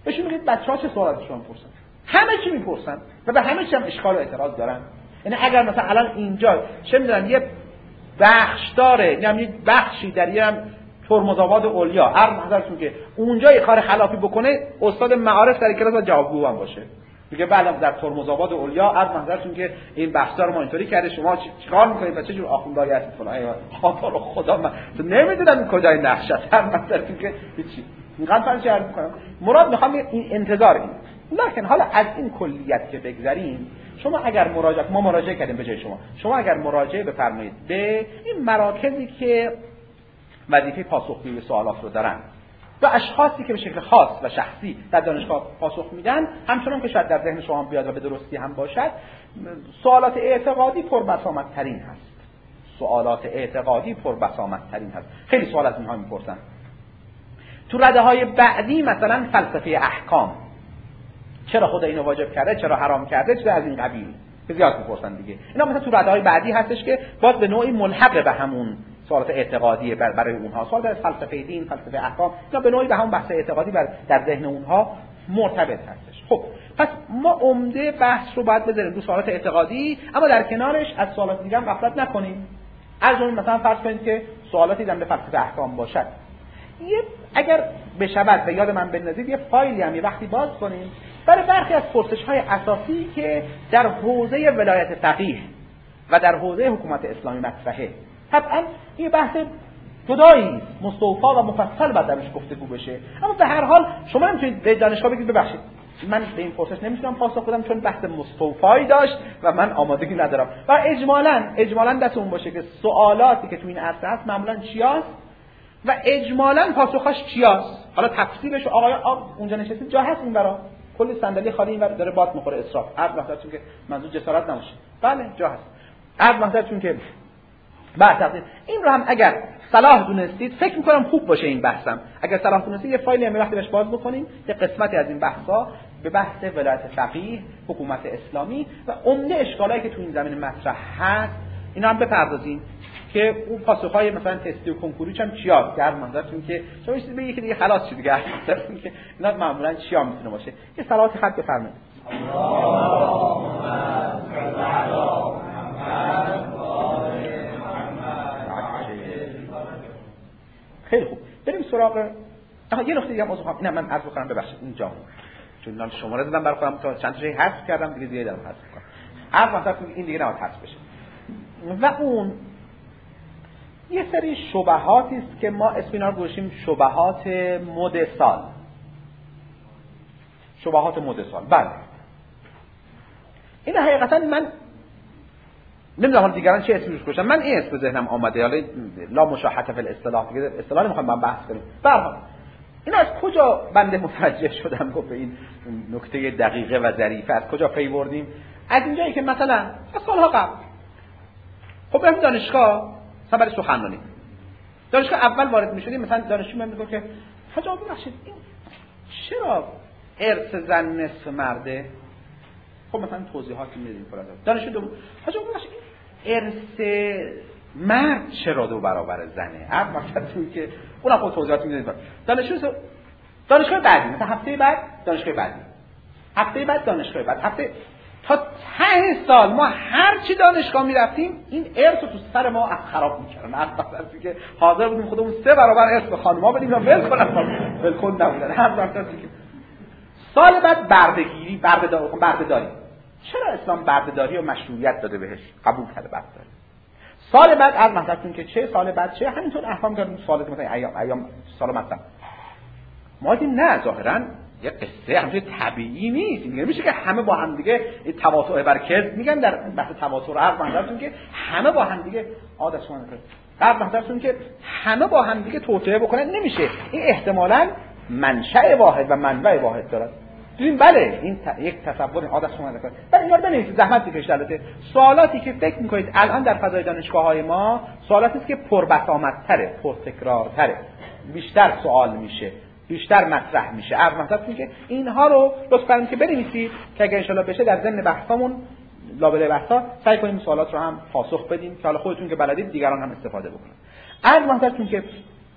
بهشون میگید بچه‌ها چه سوالاتی شما می‌پرسن؟ همه چی می‌پرسن و به همه چی هم اشکال و اعتراض دارن. یعنی اگر مثلا الان اینجا چه می‌دونم یه بخش داره، یعنی بخشی در یه ترمز آباد اولیا، هر نظرتون که اونجا یه کار خلافی بکنه، استاد معارف در کلاس جوابگو هم باشه. میگه بله در ترمز آباد اولیا هر نظرتون که این بخشا رو مانیتوری کرده، شما چیکار می‌کنید و چه جور آخوندایی هستید فلان. خدا خدا من نمی‌دونم کجای نقش است، هر نظرتون که هیچی. اینقدر فرض عرض می‌کنم. مراد می‌خوام این انتظار این. لکن حالا از این کلیت که بگذریم، شما اگر ما مراجعه کردیم به جای شما اگر مراجعه بفرمایید به این مراکزی که وظیفه پاسخگویی به سوالات رو دارن و اشخاصی که به شکل خاص و شخصی در دانشگاه پاسخ میدن، همچنان که شاید در ذهن شما بیاد و به درستی هم باشد، سوالات اعتقادی پربسامدترین هست. سوالات اعتقادی پربسامدترین هست. خیلی سوال از اینها میپرسن. تو رده‌های بعدی مثلا فلسفه احکام، چرا خدا اینو واجب کرده، چرا حرام کرده، چرا از این قبیل که زیاد میپرسن دیگه. اینا مثلا تو رده‌های بعدی هستش که باز به نوعی ملحق به همون سوالات اعتقادی برای اونها. سوال در فلسفه دین، فلسفه احکام، اینا به نوعی به همون بحث اعتقادی در ذهن اونها مرتبط هستش. خب پس ما عمده بحث رو باید بذاریم رو سوالات اعتقادی، اما در کنارش از سوالات دیگه هم غفلت نکنیم. از اون مثلا فرض کنید که سوالاتی در فلسفه احکام باشد، اگر بشود و یاد من بندازید یه فایلی هم یه وقتی باز کنیم برای برخی از پرسش‌های اساسی که در حوزه ولایت فقیه و در حوزه حکومت اسلامی مطرحه. طبعا این بحث جدایی مستوفا و مفصل باید درش گفتگو بشه، اما به هر حال شما نمیتونید به دانشگاه بگید ببخشید من به این پرسش نمیتونم پاسخ بدم چون بحث مستوفایی داشت و من آمادگی ندارم. و اجمالاً دست اون باشه که سوالاتی که تو این عرصه هست معمولاً چیاست و اجمالاً پاسخاش چیاست. حالا تفصیلش آقا اونجا نشستید جا هست این برا کلی صندلی خالی این داره باد میخوره اسراف. هر وقتتون که منظور جسارت نباشه. بله جا هست. هر وقتتون که بعد این رو هم اگر صلاح دونستید فکر می‌کنم خوب باشه این بحثم. اگر صلاح دونستید یه فایلی هم وقتی بهش باز بکنیم، یه قسمتی از این بحثا به بحث ولایت فقیه، حکومت اسلامی و عمده اشکالایی که تو این زمینه مطرح هست اینا هم بپردازیم که اون پاسخ‌های مثلا تستی و کنکوری هم چیاست. در منظورتون که شما چیزی بگید که دیگه خلاص شد دیگه، منظورتون که اینا معمولاً چیا میتونه باشه. یه صلوات خط بفرمایید. اللهم صل علی محمد. خیلی خوب بریم سراغ یه نکته دیگه هم موضوع اینم من عرض بکنم ببخشید اینجا چون من شماره دادم برای خودم تا چند تا چیز حذف کردم دیگه زیاد حذف کنم. هر وقت این دیگه نباید حذف بشه. و اون یه سری شبهاتی است که ما اسم اینا رو گذاشتیم شبهات مد سال. شبهات مد سال. بله. این حقیقتا من نمیدونم دیگران چه اسمی روش گذاشتن. من این اسم ذهنم آمده. حالا لا مشاحته فی الاصطلاح دیگه اصطلاح نمیخوام من بحث کنیم. برام اینا از کجا بنده متوجه شدم گفت این نکته دقیقه و ظریفه از کجا پی بردیم؟ از اینجایی که مثلا از سالها قبل خب بریم دانشگاه مثلا برای سخنرانی دانشگاه اول وارد می‌شدیم مثلا دانشجو من میگه که حاج آقا ببخشید این چرا ارث زن نصف مرده؟ خب مثلا توضیحاتی میدیم فرض دانشجو دوم حاج آقا ببخشید ارث مرد چرا دو برابر زنه؟ هر وقت توی که اونم خود توضیحاتی میدیم دانشگاه بعدی مثلا هفته بعد دانشگاه بعدی هفته بعد دانشگاه بعد هفته تا 10 سال ما هر چی دانشگاه میرفتیم این ارث رو تو سر ما خراب می‌کردن. اصلا که حاضر بودیم خودمون 3 برابر ارث به خانم‌ها بدیم یا ول کنن ولکن نبودن. هر وقت که سال بعد برده‌گیری برده‌داری چرا اسلام برده‌داری و مشروعیت داده بهش قبول کرده برده‌داری. سال بعد از مثلا که چه سال بعد چه همینطور احکام کردن سال مثلا ایام سال مثلا ما دیدیم نه ظاهراً یه قصه همچین طبیعی نیست. دیگه میشه که همه با هم دیگه تواطؤ بر کذب میگن در بحث تواطؤ عرض منظورتون که همه با هم دیگه عادتشون کرد. عرض منظورتون که همه با هم دیگه توطئه بکنن نمیشه. این احتمالاً منشأ واحد و منبع واحد داره. ببین بله این یک تصور عادتشون کرد. ولی اینا رو بنویسید زحمت بکشید. البته سوالاتی که فکر میکنید الان در فضای دانشگاه‌های ما سوالاتی است که پربسامدتره، پرتکرارتره، بیشتر سوال میشه، بیشتر مطرح میشه. عرض که اینها رو لطفاً کنید که بنویسید که اگه ان شاءالله بشه در ضمن بحثمون لابلای بحثا سعی کنیم سوالات رو هم پاسخ بدیم که حالا خودتون که بلدید دیگران هم استفاده بکنن. عرض که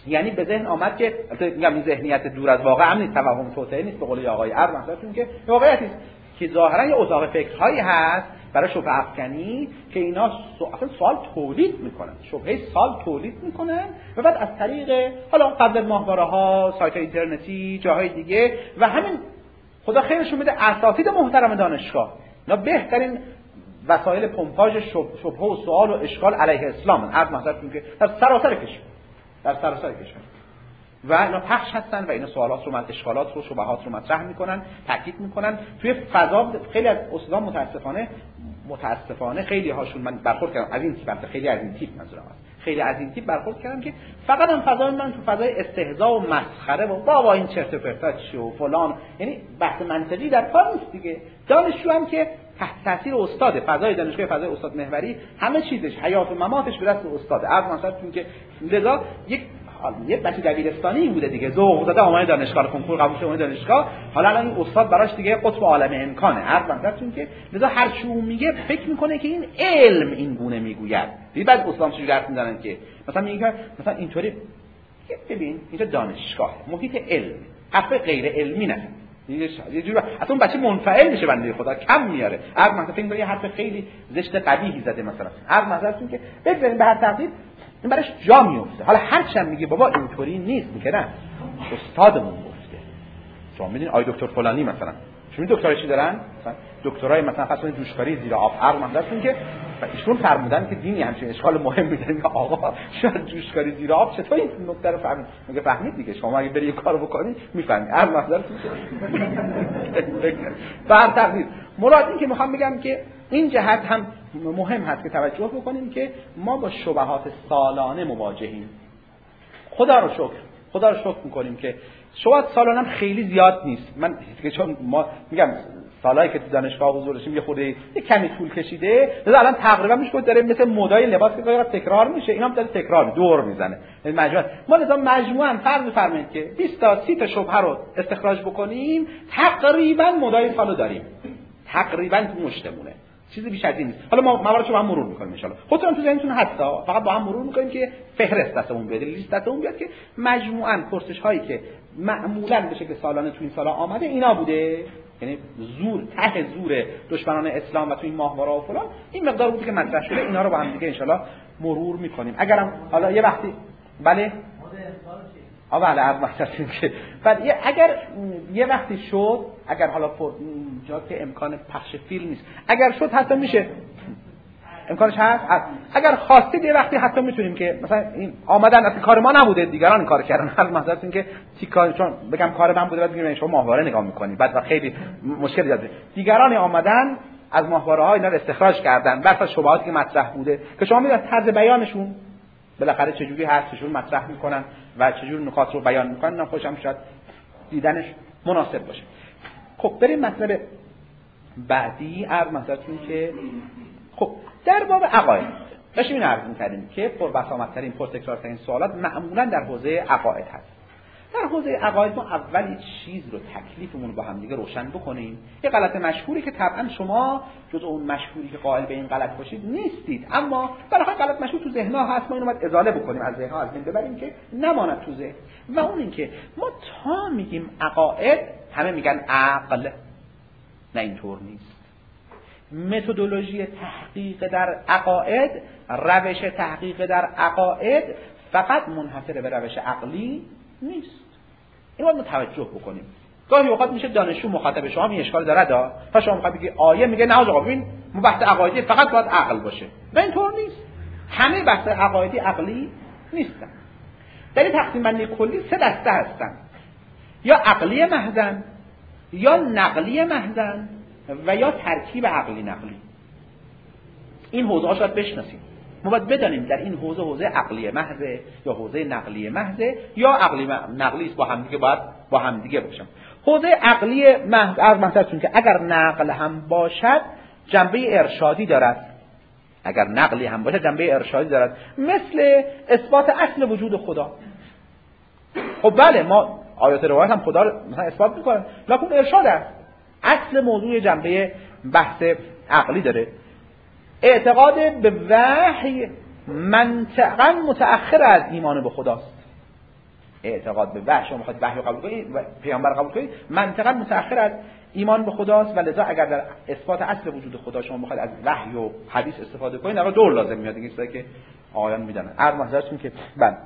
یعنی به ذهن آمد که میگم این ذهنیت دور از واقع هم نیست، توهم توطئه نیست، به قول آقای عرب مثلا که واقعیتی است که ظاهرا یه اتاق فکرهایی هست برای شبهه افکنی که اینا اصلا سوال تولید میکنن، شبهه سوال تولید میکنن و بعد از طریق حالا قبل ماهواره‌ها، سایت اینترنتی، جاهای دیگه و همین خدا خیرشون بده اساتید محترم دانشگاه اینا بهترین وسایل پمپاژ شبهه و سوال و اشکال علیه اسلام عرض محضرتون که در سراسر کشور و اینا پخش هستن و اینا سوالات رو اشکالات رو شبهات رو مطرح میکنن، تاکید میکنن توی فضا. خیلی از استادان متاسفانه خیلی هاشون من برخورد کردم از این تیپ، خیلی از این تیپ منظورم است، خیلی از این تیپ برخورد کردم که فقط هم فضای من تو فضای استهزاء و مسخره و بابا این چرت و پرتا چی و فلان، یعنی بحث منطقی در کار نیست دیگه. دانشجو هم که تحت تاثیر استاد، فضای دانشگاه فضای استاد محوری همه چیزش حیات و مماتش به دست استاد. عرض مثلا که لذا یه بچه دبیرستانی بوده دیگه، ذوق زده اومد دانشگاه، کنکور قبول شد اومد دانشگاه، حالا الان این استاد براش دیگه قطب عالم امکانه. عرض مثلا که لذا هر چی اون میگه فکر میکنه که این علم این گونه میگوید. دیگه بعد استاد چجوری حرف میزنن که مثلا میگه مثلا اینطوری ببین اینجا دانشگاه محیط علم، حرف غیر علمی نه، یه جوری اصلا اون بچه منفعل میشه بنده خدا کم میاره. عرض مثلا فکر کنه یه حرف خیلی زشت قبیحی زده مثلا، عرض مثلا که ببینید به هر ترتیب این براش جا میفته. حالا هر چند میگه بابا اینطوری نیست، میگه نه استادمون گفته. شما میدین آی دکتر فلانی مثلا شما دکترای چی دارن؟ مثلا دکترای مثلا فرض جوشکاری زیر آب عرض مثلا که ایشون فرمودن که دینی همچین اشکال مهمی داره. میگه آقا شاید جوشکاری زیر آب چطور این نکته رو فهمید؟ میگه فهمید دیگه، شما اگه بری یه کارو بکنی میفهمی. عرض مثلا بر تقدیر مراد این که میخوام بگم که این جهت هم مهم هست که توجه بکنیم که ما با شبهات سالانه مواجهیم. خدا رو شکر میکنیم که شبهات سالانه هم خیلی زیاد نیست. من چون ما میگم سالایی که تو دانشگاه حضور داشتیم یه خورده یه کمی طول کشیده، لذا الان تقریبا میشه داره مثل مدای لباس که داره تکرار میشه، اینا هم داره تکرار دور میزنه. یعنی مجموعاً فرض بفرمایید که 20 تا 30 تا شبهه رو استخراج بکنیم، تقریبا مدای سالو داریم، تقریبا تو مشتمونه، چیزی بیش از این نیست. حالا ما مواردش رو با هم مرور می‌کنیم ان شاءالله. خودتون تو ذهنتون هست، فقط با هم مرور می‌کنیم که فهرست دستمون بیاد، لیست دستمون بیاد که مجموعاً پرسش هایی که معمولاً به شکل سالانه تو این سالا آمده اینا بوده، یعنی زور دشمنان اسلام و تو این ماهواره و فلان این مقدار بوده که مطرح شده. اینا رو با هم دیگه ان شاءالله مرور می‌کنیم. اگرم حالا یه وقتی بله بله عرض محترم که بعد اگر یه وقتی شد، اگر حالا جا که امکان پخش فیلم نیست، اگر شد حتی میشه امکانش هست، اگر خواستید یه وقتی حتی میتونیم که مثلا این آمدن اصلا کار ما نبوده، دیگران کار کردن. عرض محترم که تیکا چون بگم کار من بوده، بعد میگم شما ماهواره نگاه میکنید، بعد خیلی مشکل ایجاد میشه. دیگران آمدن از ماهواره ها اینا رو استخراج کردن، بس از شبهاتی که مطرح بوده که شما میدونید طرز بیانشون بالاخره چجوری هست، چجوری مطرح میکنن و چجوری نکات رو بیان میکنن. من خوشم شاید دیدنش مناسب باشه. خب بریم مطلب بعدی. عرض مثلتون که خب در باب عقاید داشتیم این عرض می‌کردیم که پربسامدترین پرتکرارترین سوالات معمولا در حوزه عقاید هست. در حوزه عقاید ما اول یه چیز رو تکلیفمون رو با هم دیگه روشن بکنیم. یه غلط مشهوری که طبعا شما جز اون مشهوری که قائل به این غلط باشید نیستید، اما بالاخره غلط مشهور تو ذهن‌ها هست، ما اینو باید ازاله بکنیم از ذهن‌ها، از بین ببریم که نماند تو ذهن. و اون این که ما تا میگیم عقاید همه میگن عقل، نه اینطور نیست. متدولوژی تحقیق در عقاید، روش تحقیق در عقاید فقط منحصر به روش عقلی نیست. اینو باید توجه بکنیم. گاهی اوقات میشه دانشجو مخاطب شما این اشکال داره تا شما میخواد بگی آیه میگه نه آقا ببین بحث عقایدی فقط باید عقل باشه. نه اینطور نیست. همه بحث عقایدی عقلی نیستن. در این تقسیم بندی کلی سه دسته هستن: یا عقلی محضن، یا نقلی محضن، و یا ترکیب عقلی نقلی. این حوزه ها شاید بشناسیم. ما باید بدانیم در این حوزه عقلی محض یا حوزه نقلی محض یا عقلی نقلی است، با هم دیگه باید با هم دیگه باشن. حوزه عقلی محض از مثلا که اگر نقل هم باشد جنبه ارشادی دارد، اگر نقلی هم باشد جنبه ارشادی دارد، مثل اثبات اصل وجود خدا. خب بله ما آیات روایت هم خدا رو مثلا اثبات می‌کنیم، لکن ارشاد است. اصل موضوع جنبه بحث عقلی داره. اعتقاد به وحی منطقاً متأخر از ایمان به خداست. اعتقاد به وحی، شما میخواید وحی رو قبول کنید و پیامبر قبول کنید، منطقاً متأخر از ایمان به خداست و لذا اگر در اثبات اصل وجود خدا شما میخواید از وحی و حدیث استفاده کنید، اما دور لازم میاد. این چیزایی که آیان میدونن. عرض محضرتون که بله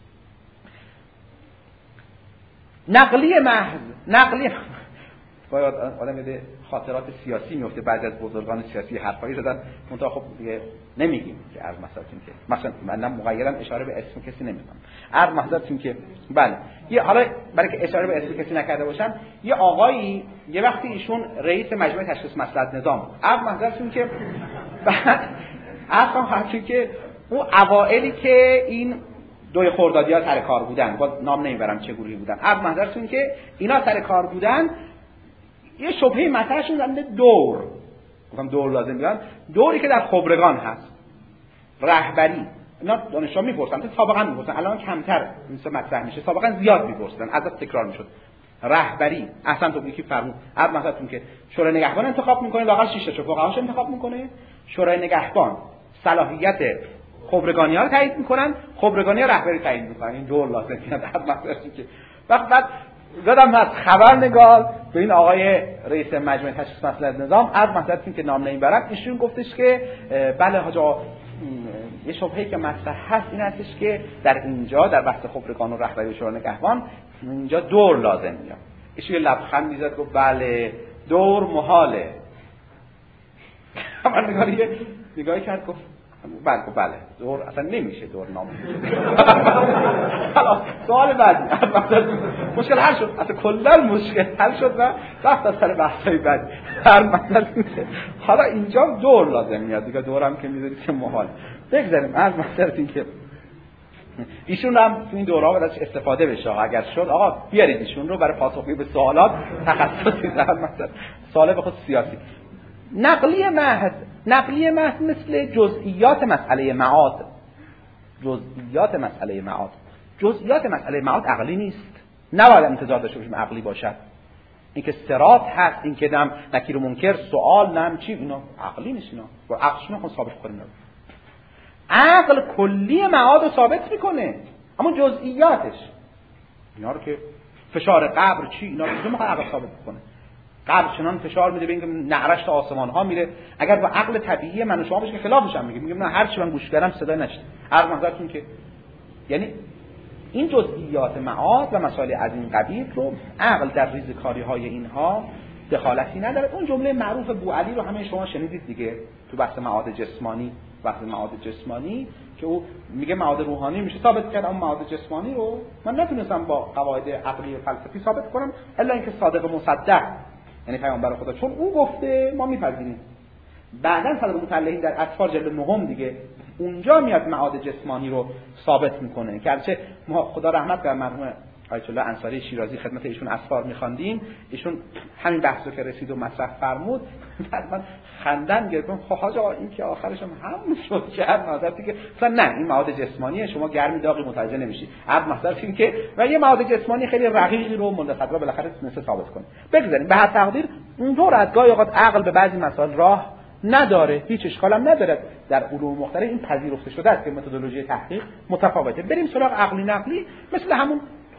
نقلی باید آدم یه خاطرات سیاسی میفته. بعضی از بزرگان سیاسی حرفایی زدن منتها خب دیگه نمیگیم که عرض محضرتون که مثلا من مغیرا اشاره به اسم کسی نمیکنم. عرض محضرتون که بله یه حالا برای که اشاره به اسم کسی نکرده باشم، یه آقایی یه وقتی ایشون رئیس مجمع تشخیص مصلحت نظام، عرض محضرتون که بعد که اون اوائلی که این دوی خردادی‌ها سر کار بودن، با نام نمیبرم چه گروهی بودن، عرض محضرتون که اینا سر کار بودن، یه شبهه مطرح شد در دور، گفتم دور لازم بیان، دوری که در خبرگان هست، رهبری. اینا دانشجو میپرسن، تا سابقا میپرسن، الان کمتر این مطرح میشه، سابقا زیاد میپرسن، عدد تکرار میشد. رهبری اصلا تو یکی فرمود، عرض محضرتون که شورای نگهبان انتخاب میکنه، لااقل 6 تا فقهاش انتخاب میکنه، شورای نگهبان صلاحیت خبرگانی‌ها رو تایید میکنن، خبرگانی‌ها رهبری تعیین میکنن. این دور لازم میاد. عرض محضرتون که بعد زدم از خبرنگار به این آقای رئیس مجمع تشخیص مصلحت نظام، عرض محضرتون که نام نمیبرم، ایشون گفتش که بله حاجا یه شبهه‌ای که مطرح هست این هستش که در اینجا در بحث خبرگان و رهبری و شورای نگهبان اینجا دور لازم میاد. ایشون یه لبخند میزد گفت بله دور محاله. خبرنگار یه نگاهی کرد گفت بله دور اصلا نمیشه دور نام. حالا سوال بعدی مشکل حل شد، اصلا کلا مشکل حل شد و رفت از سر بحثای بعدی. هر مثلا حالا اینجا دور لازم میاد دیگه، دورم که میذارید که محال. بگذاریم از مثلا اینکه ایشون هم تو این دوره‌ها ازش استفاده بشه، اگر شد آقا بیارید ایشون رو برای پاسخگویی به سوالات تخصصی در مثلا سوال به خود سیاسی. نقلی محض مثل جزئیات مسئله معاد. جزئیات مسئله معاد عقلی نیست، نباید انتظار داشته باشیم عقلی باشد. اینکه صراط هست، اینکه دم نکیر و منکر، سوال نم چی، اینا عقلی نیست. اینا با عقلشون خود ثابت کنیم. عقل کلی معاد رو ثابت میکنه، اما جزئیاتش اینا رو که فشار قبر چی، اینا رو میخواد عقل ثابت کنه. قبر چنان فشار میده به اینکه نعرش تا آسمان ها میره، اگر با عقل طبیعی من و شما بشه که خلافش هم میگم نه هر چی من گوش کردم صدای نشد. عرض محضرتون که یعنی این جزئیات معاد و مسائل از این قبیل رو عقل در ریزکاری های اینها دخالتی نداره. اون جمله معروف بوعلی رو همه شما شنیدید دیگه تو بحث معاد جسمانی که او میگه معاد روحانی میشه ثابت کرد، اما معاد جسمانی رو من نتونستم با قواعد عقلی و فلسفی ثابت کنم الا اینکه صادق مصدق یعنی پیامبر خدا چون او گفته ما میپذیریم. بعداً صدر مطلعین در اطفال جلد 9 دیگه اونجا میاد معاد جسمانی رو ثابت میکنه که البته خدا رحمت کنه مرحوم آیت الله انصاری شیرازی خدمت ایشون اسفار میخواندیم، ایشون همین بحثو که رسید و مطرح فرمود بعد من خندن گرفتم. خب حاج آقا این که آخرش هم شد که هر نظری که مثلا نه این مواد جسمانیه، شما گرمی داغی متوجه نمیشی. هر مثلا این که و یه مواد جسمانی خیلی رقیقی رو منتخب بالاخره تونسته ثابت کنه. بگذاریم به هر تقدیر اونطور از گاهی اوقات عقل به بعضی مسائل راه نداره، هیچ اشکال هم نداره. در علوم مختلف این پذیرفته شده است که متدولوژی تحقیق متفاوته. بریم سراغ عقلی نقلی. مثل همون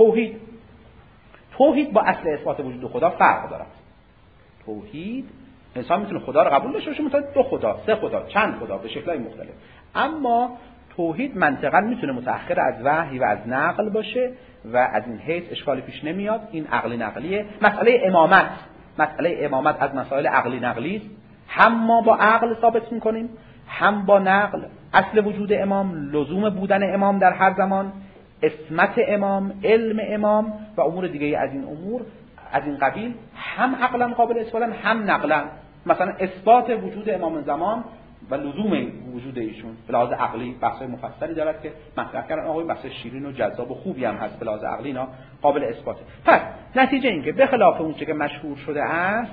توحید با اصل اثبات وجود خدا فرق دارد. توحید انسان میتونه خدا رو قبول داشته باشه، مثلا 2 خدا، 3 خدا، چند خدا به شکل‌های مختلف. اما توحید منطقاً میتونه متأخر از وحی و از نقل باشه و از این حیث اشکالی پیش نمیاد. این عقلی نقلیه. مسئله امامت از مسائل عقلی نقلی است. هم ما با عقل ثابت میکنیم، هم با نقل. اصل وجود امام، لزوم بودن امام در هر زمان، اسمت امام، علم امام و امور دیگه از این امور از این قبیل هم عقلا قابل اثباتن هم نقلا. مثلا اثبات وجود امام زمان و لزوم وجود ایشون به لحاظ عقلی بحث‌های مفصلی دارد که مطرح کردن. آقای بحث شیرین و جذاب و خوبی هم هست به لحاظ عقلی، اینا قابل اثباته. پس نتیجه این که به خلاف اون چه که مشهور شده است،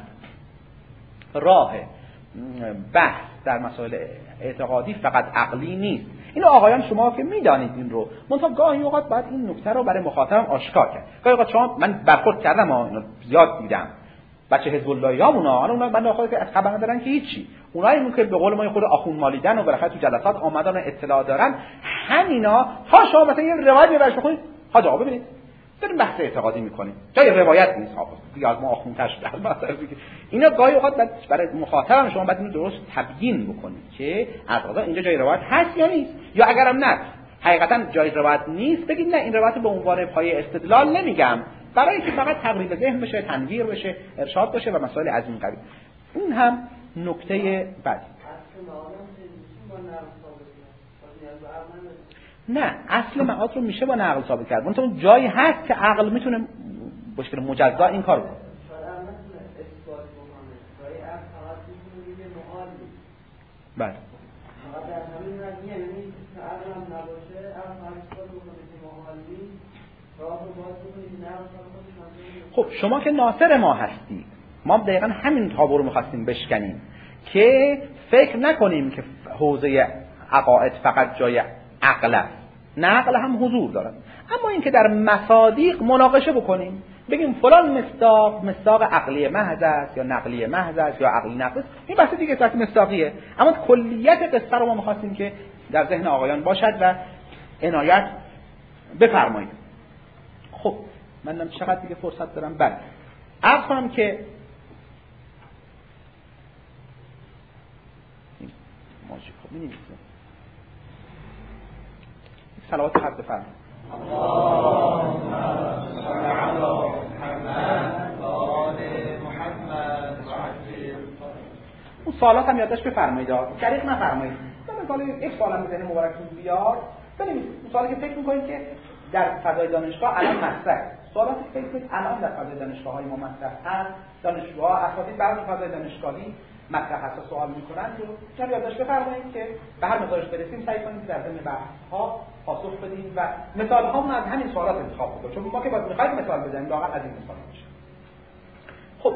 راه بحث در مسائل اعتقادی فقط عقلی نیست. اینو آقایان شما که میدانید این رو، منتها گاهی اوقات باید این نکته رو برای مخاطبم آشکار کرد. گاهی اوقات شما من برخورد کردم اینو زیاد دیدم. بچه حزب اللهیامونا، اونا من خودم از خبر ندارن که هیچی. اونایی که به قول ما خود آخوند مالیدن و بالاخره تو جلسات آمدن و اطلاع دارن، همینا ها شما مثلا یه روایت برش بخونید، حاج آقا ببینید داریم بحث اعتقادی میکنیم، جای روایت نیست. دیگه ما آخوندتر شده اینا گاهی اوقات برای مخاطبم شما باید اینو درست تبیین بکنید که اعتقادا اینجا جای روایت هست یا نیست، یا اگرم نه حقیقتا جای روایت نیست بگید نه این روایت به عنوان پایه استدلال نمیگم، برای که فقط تقریب ذهن بشه، تنویر بشه، ارشاد بشه و مسائل از این قبیل. این هم نکته بعدی. نه اصل معاد رو میشه با نقل ثابت کرد، اون جایی هست که عقل میتونه مشکل مجزا این کارو کنه. بله خب شما که ناصر ما هستید، ما دقیقا همین تابو رو می‌خواستیم بشکنیم که فکر نکنیم که حوزه عقاید فقط جای عقل است، نقل هم حضور دارد، اما اینکه در مصادیق مناقشه بکنیم، بگیم فلان مصداق عقلی محض است یا نقلی محض است یا عقلی نقل است، این بحث دیگه صورت مصداقیه، اما کلیت قصه رو ما می‌خواستیم که در ذهن آقایان باشد و عنایت بفرمایید. خب منم چقدر دیگه فرصت دارم؟ بله عرض کنم که ماجیک خب می‌نویسه صلوات حد بفرمایید. اللهم صل علی محمد و آل محمد و عجل. اون سوالات هم یادداشت بفرمایید، دقیق نفرمایید. مثلا یک سوالم بزنید مبارکتون بیاد بنویسید. اون سوالی که فکر می‌کنید که در فضای دانشگاه الان مطرحه، سوالاتی که فکر کنید الان در فضای دانشگاه‌های ما مطرح هست، دانشجوها اساتید بعضی فضای دانشگاهی مطرح هست سوال می‌کنند رو جا یادداشت بفرمایید که به هر مقدارش برسیم سعی کنیم در ضمن بحث‌ها پاسخ بدیم و مثال‌هامون از همین سوالات انتخاب کنیم، چون ما که باید می‌خوایم مثال بزنیم واقعا از این مثال میشه. خب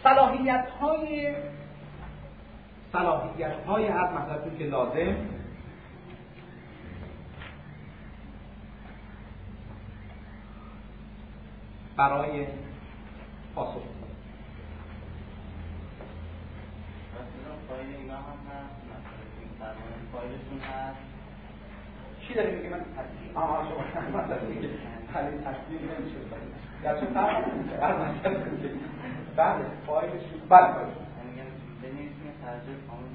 صلاحیت‌های هر مطلبی که لازم برای پاسخ فایل اینا هم هست، مثلا فایلشون هست. چی داری میگی من تصدیق؟ شما مثلا دیگه حالی تصدیق نمیشه. یا چون بعد فایلشون بله میگن بنویسیم ترجمه کامل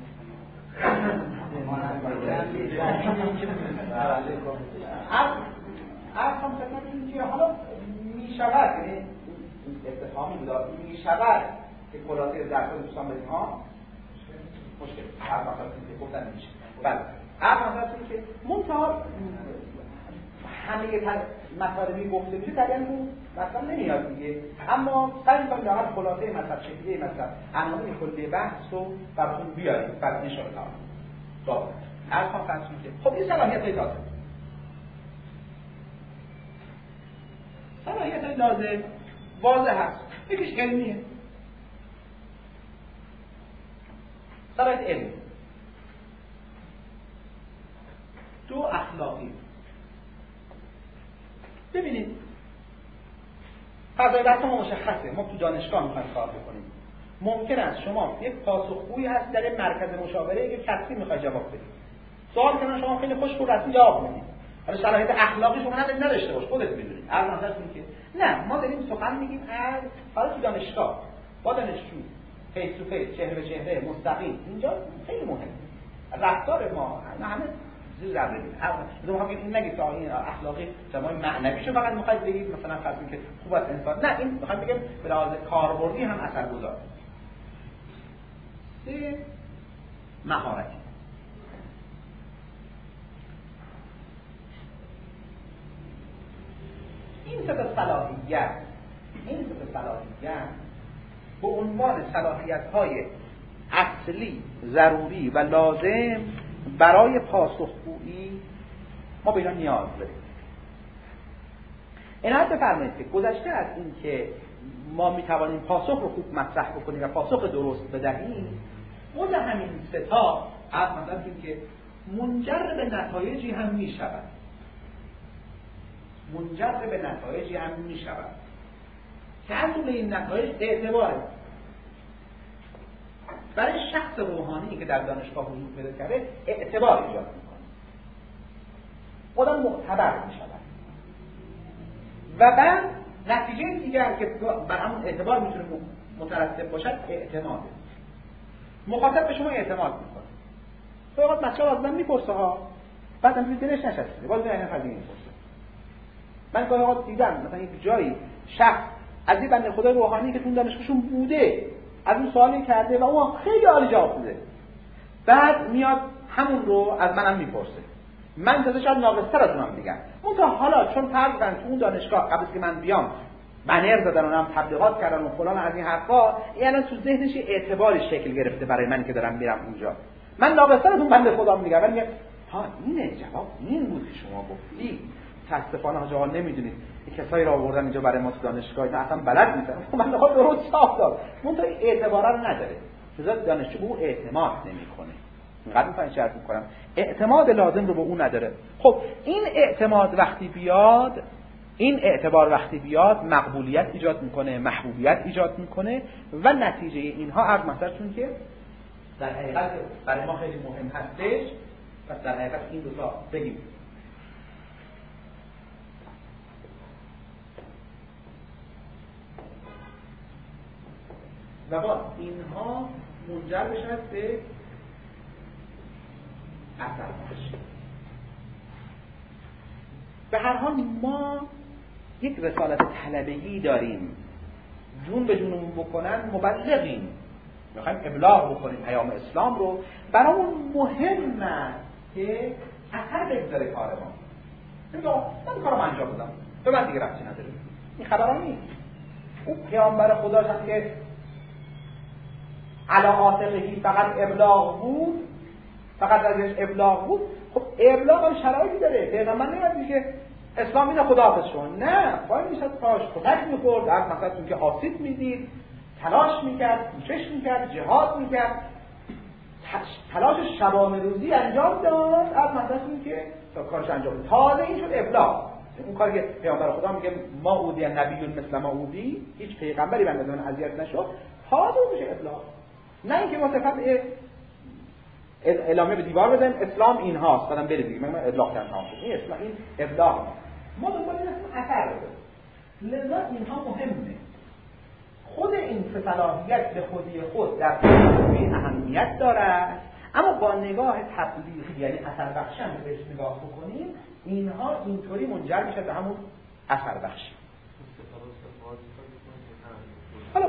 ارقام خدمتتون که حالا میشود، یعنی اتفاقی میشود که خلاصه درس دوستان بدیم ها مشکل هر مطلبی که گفتن میشه. بله هر مطلبی که منتها همه مطالبی گفته میشه در این مثلا نمیاد دیگه، اما سعی می‌کنیم در خلاصه مطلب شکلی مثلا عناوین کلی بحث رو براتون بیاریم بعد ان شاء الله. خب الان فرض کنید خب این صلاحیت لازم واضح هست، یکیش علمیه، صلاحیت علمی، دو اخلاقی. ببینید فضای بحث ما مشخصه، ما تو دانشگاه میخوایم کار بکنیم، ممکن است شما یک پاسخگویی هست در مرکز مشاوره یک کسی میخواد جواب بدید، سوال کنن شما خیلی خوش و رسمی جواب میدید، حالا صلاحیت اخلاقی شما نداشته باش، خودت میدونید. الان مثلا اینکه نه ما داریم سخن میگیم از حالا تو دانشگاه با دانشجو فیس تو فیس، چهره به چهره، مستقیم، اینجا خیلی مهمه رفتار ما، نه همه زیر ذره بگید. مثلا این نگید که این اخلاقی شما معنویشو فقط میخواید بگید مثلا فرض کنید که خوب است انسان، نه این میخوام بگم به لحاظ کاربردی هم اثرگذار. سه مهارت. این سه صلاحیت به عنوان صلاحیت‌های اصلی، ضروری و لازم برای پاسخگویی ما به اینا نیاز داریم. عنایت بفرمایید که گذشته از این که ما میتوانیم پاسخ رو خوب مطرح بکنیم و پاسخ درست بدهیم، خود همین سه تا از مثلا این که منجر به نتایجی هم میشود، که از اون این نتایج اعتباره برای شخص روحانی که در دانشگاه حضور پیدا کرده اعتبار ایجاد میکنه، خودم معتبر میشود و بعد نتیجه دیگر که بر همون اعتبار میتونه مترتب باشد اعتماده. مخاطب به شما اعتماد میکنه. تو وقت مسئله از من میپرسه ها، بعد هم دلش نشسته باز نه نفر دیگه میپرسه. من گاهی اوقات دیدم مثلا یک جایی شخص از این بنده خدای روحانی که تو دانشگاهشون بوده از اون سوالی کرده و اون خیلی عالی جواب داده، بعد میاد همون رو از منم میپرسه. من تازه شاید ناقص‌تر از اونم میگم. اون تا حالا چون فرض کردن تو اون دانشگاه قبل از که من بیام بنر زدن و هم تبلیغات کردن و فلان از این حرفا، یعنی تو ذهنش اعتباری شکل گرفته برای من که دارم میرم اونجا. من ناقص‌تر از اون بنده خدا میگم، ولی میگم ها اینه جواب این بود که شما گفتی. متأسفانه حاجا نمیدونید این کسایی را آوردن اینجا برای ما تو دانشگاه اینا اصلا بلد نیستن. من خود درست جواب داد. اون تا اعتبار رو نداره. چرا دانشجو به اون اعتماد نمیکنه. اینقدر میفهمید چه عرض میکنم؟ اعتماد لازم رو به اون نداره. خب این اعتماد وقتی بیاد، این اعتبار وقتی بیاد مقبولیت ایجاد میکنه، محبوبیت ایجاد میکنه و نتیجه اینها عرض مثلا که در حقیقت برای ما خیلی مهم هستش. پس در حقیقت این دو تا بگیم و با اینها منجر بشد به اثر بخشی. به هر حال ما یک رسالت طلبگی داریم، جون به جونمون بکنن مبلغیم، میخوایم ابلاغ بکنیم پیام اسلام رو. برامون مهمه که اثر بگذاره کار ما. نمیگم من کارم انجام بدم به من دیگه ربطی نداره، این خبرها نیست. اون پیامبر خدا هم که علی عاتقهی فقط ابلاغ بود، فقط ازش ابلاغ بود. خب ابلاغ هم شرایطی داره. پیغمبر نمیاد میگه اسلام اینه خداحافظ شو، نه باید میشد پاش کتک میخورد، از مثلا که آسیب میدید، تلاش میکرد، کوشش میکرد، جهاد میکرد، تلاش شبانه روزی انجام داد، از مثلا که تا کارش انجام داد. تازه این شد ابلاغ. اون کاری که پیامبر خدا میگه ما اودی نبی مثل ما اودی، هیچ پیغمبری بندگان اذیت نشد، تازه میشه ابلاغ. نه اینکه ما صفت اعلامیه به دیوار بزنیم اسلام این هاست بعدم برید دیگه من ابلاغ کردم این اسلام این ابلاغ ما دنبال این اثر بده. لذا اینها مهمه. خود این صلاحیت به خودی خود در تفسیر اهمیت دارد، اما با نگاه تبلیغی یعنی اثر بخشی هم بهش نگاه بکنیم اینها اینطوری منجر میشه به همون اثر بخشی. حالا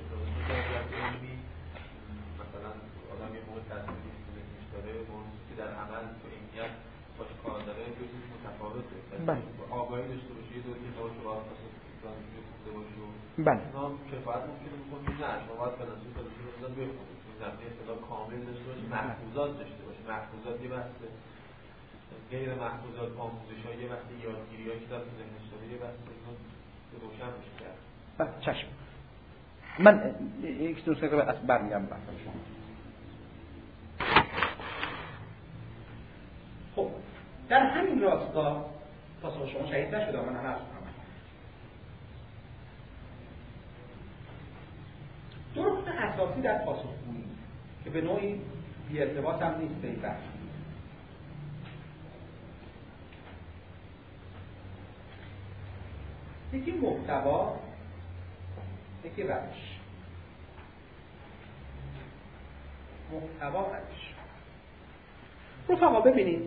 در عمل تو اینیت باش کار داره یه چیز متفاوته. آگاهی داشته باشی یه دو که باشه واسه دانشجو خوبه باشه. بله. ما کفایت ممکنه بکنیم نه شما باید به نظر دانشجو رو بخونید. این زمینه اطلاع کامل داشته باشی، محفوظات داشته باشی. محفوظات یه بحثه. غیر محفوظات آموزش‌ها یه بحث یادگیری‌ها که در ذهنش داره یه بحث روشن بشه کرد. بله چشم. من یک دو سه از برمیگردم بحث شما. خب در همین راستا پاسخ شما شهید نشده من هم عرض کنم. دو رکن اساسی در پاسخگویی که به نوعی بی ارتباط هم نیست به این بحث. یکی محتوا، یکی روش. محتوا روش. رفقا ببینید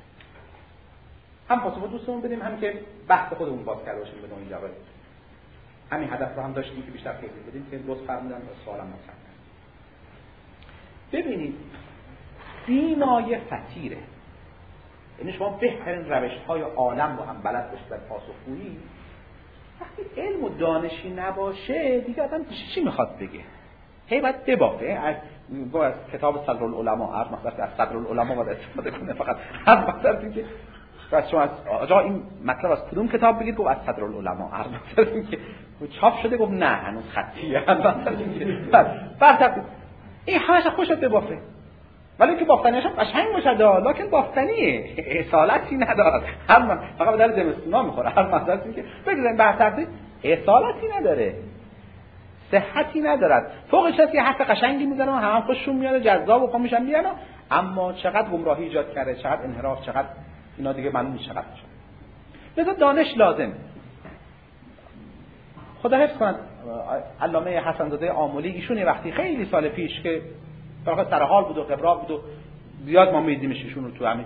هم پاسخ دوستمون بدیم هم که بحث خودمون باز کرده باشیم به نوعی جواب. همین هدف رو هم داشتیم که بیشتر توضیح بدیم که لطف فرمودن و سوالم مطرح کردن. ببینید بیمایه فتیره. یعنی شما بهترین روش‌های عالم رو هم بلد باشید در پاسخگویی، وقتی علم و دانشی نباشه دیگه آدم چی میخواد بگه؟ هی باید ببافه. از کتاب صدرالعلماء هر مثلا از صدرالعلماء باید استفاده کنه. فقط هر مثلا اینکه بس شما از آقا این مطلب از کدوم کتاب بگید؟ گفت از صدرالعلماء. هر مثلا اینکه چاپ شده گفت نه هنوز خطیه. مثلا اینکه بعد این همش خوشت ببافه. ولی که بافتنیش هم قشنگ باشه لکن بافتنیه، اصالتی نداره. هر فقط به در زمستونا میخوره. هر مثلا اینکه بگذاریم بحث اصالتی نداره، صحتی ندارد. فوقش هست یه حرف قشنگی میزنه و هم خوششون میاد، جذاب و میشن میان، اما چقدر گمراهی ایجاد کرده، چقدر انحراف، چقدر اینا دیگه معلوم نیست چقدر میشه. لذا دانش لازم. خدا حفظ کنه علامه حسن‌زاده آملی، ایشون وقتی خیلی سال پیش که واقعا سر حال بود و قبراق بود و زیاد ما می‌دیدیمش ایشون رو تو همین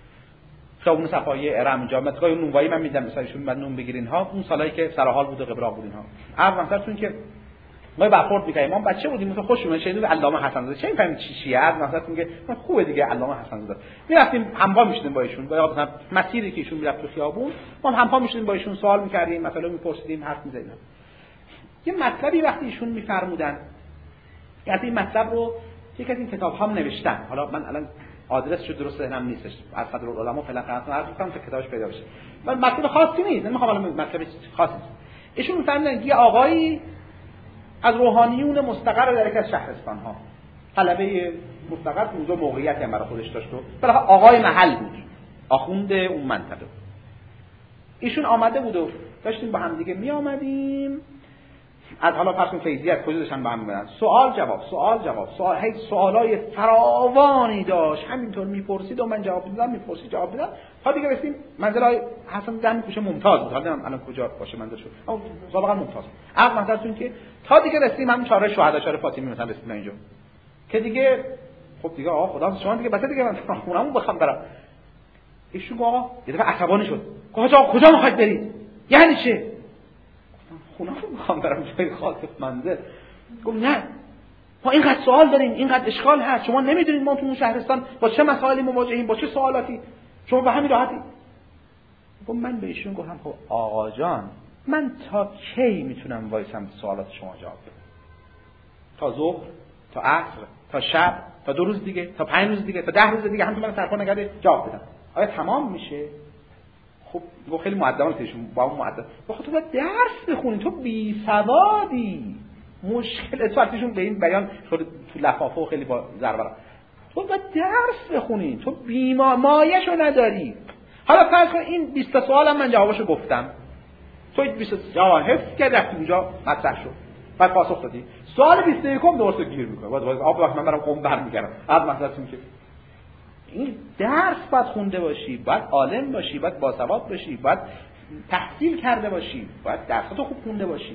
خیابون صفایی ارم اینجا مثلا نونوایی من می‌دیدم مثلا ایشون بعد نون بگیرین ها، اون سالایی که سر حال بود و قبراق بود اینها. عرض مثلا که ما برخورد می‌کردیم، ما بچه بودیم مثلا خوش اومد شنید علامه حسن‌زاده چه می‌فهمیم چیه، عرض مثلا میگه من خوبه دیگه علامه حسن‌زاده. می‌رفتیم همپا می‌شدیم با ایشون، با مثلا مسیری که ایشون می‌رفت تو خیابون ما همپا می‌شدیم با ایشون، سوال می‌کردیم، مثلا می‌پرسیدیم، حرف می‌زدیم. یه مطلبی وقتی ایشون می‌فرمودن، یعنی این مطلب رو یک از این کتاب‌ها نوشتن، حالا من الان آدرسش درست ذهنم نیستش، از صدرالعلماء فعلا قرار عرض می‌کنم تا کتابش پیدا بشه. من مطلب خاصی نیست، نمی‌خوام الان مطلب خاصی. ایشون می‌فرمودن یه آقایی از روحانیون مستقر در یک از شهرستان‌ها، طلبه مستقر اونجا موقعیتی هم برای خودش داشت و بالاخره آقای محل بود، آخوند اون منطقه. ایشون آمده بود و داشتیم با هم دیگه می آمدیم از حالا پس اون فیضی از کجا داشتن با هم می‌بردن، سوال جواب هی سوالای فراوانی داشت، همینطور میپرسید و من جواب میدادم، میپرسید جواب میدادم تا دیگه رسیدیم منزل حسن دم کوچه ممتاز بود. حالا الان کجا باشه منزلش، اما واقعا ممتاز بود. عقل منزلتون که تا دیگه رسیدیم همین چهار شهدا چهار فاطمی مثلا رسیدیم اینجا که دیگه خب دیگه آقا خدا شما دیگه بس دیگه من خونمون بخوام برم. ایشون آقا یه دفعه عصبانی شد، کجا میخواید برید؟ یعنی چه؟ خونه رو میخوام برم جای خاص منزل. گفت نه ما اینقدر سوال داریم، اینقدر اشکال هست، شما نمیدونید ما تو اون شهرستان با چه مسائلی مواجهیم، با چه سوالاتی، شما به همین راحتی. گفت من به ایشون گفتم خب آقا جان من تا کی میتونم وایسم سوالات شما جواب بدم؟ تا ظهر، تا عصر، تا شب، تا 2 روز دیگه، تا 5 روز دیگه، تا 10 روز دیگه همون من سرپا نگرده جواب بدم؟ آیا تمام میشه؟ خب گفت خیلی مؤدبانه ایشون با اون مؤدب گفت تو باید درس بخونی، تو بی سوادی. مشکل اسپارتیشون به این بیان شده تو لفافه و خیلی با ضربه. تو باید درس بخونی، تو مایه‌شو نداری. حالا فرض کن این 20 سوالم من جوابشو گفتم، تو 20 جواب حفظ کردی اونجا مطرح شد بعد پاسخ دادی، سوال 21 درست گیر میکنه بعد وقت من برام قم برمیگردم از مثلا که این درس باید خونده باشی، باید عالم باشی، باید باسواد باشی، باید تحصیل کرده باشی، باید درساتو خوب خونده باشی.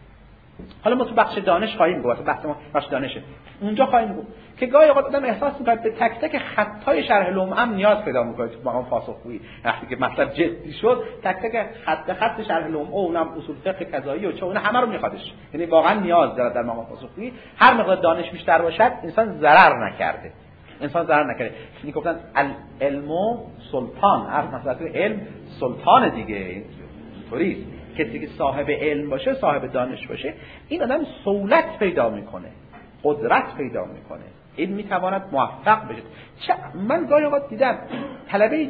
حالا ما تو بخش دانش خواهیم گفت، بحث ما بخش دانشه، اونجا خواهیم گفت که گاهی اوقات آدم احساس می‌کنه به تک تک خطای شرح لمعه نیاز پیدا می‌کنه تو مقام پاسخگویی. وقتی که مطلب جدی شد تک تک خط شرح لمعه و اونم اصول فقه قضایی و چه اون همه رو می‌خوادش، یعنی واقعا نیاز داره در مقام پاسخگویی. هر مقدار دانش بیشتر باشد انسان ضرر نکرده، یعنی گفتن العلم سلطان، هر مثلا علم سلطان دیگه، اینطوریه. کسی که صاحب علم باشه، صاحب دانش باشه، این آدم سهولت پیدا میکنه، قدرت پیدا میکنه، این میتواند موفق بشه. من گاهی اوقات دیدم طلبه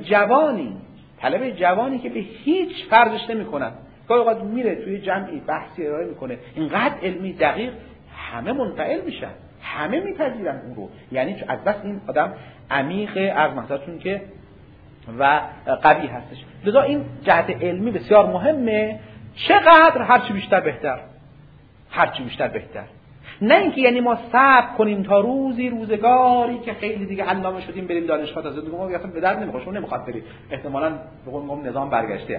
جوانی که به هیچ فرضش نمیکنن، گاهی اوقات میره توی جمعی بحثی ارائه میکنه اینقدر علمی دقیق همه منفعل میشن، همه میپذیرن اون رو، یعنی از بس این آدم عمیق از محضرتون که و قوی هستش. لذا این جهت علمی بسیار مهمه، چقدر هرچی بیشتر بهتر، نه اینکه یعنی ما صبر کنیم تا روزگاری که خیلی دیگه علامه شدیم بریم دانشگاه تا زندگی ما اصلا به درد نمیخوره، شما نمیخواد برید، احتمالاً به قول نظام برگشته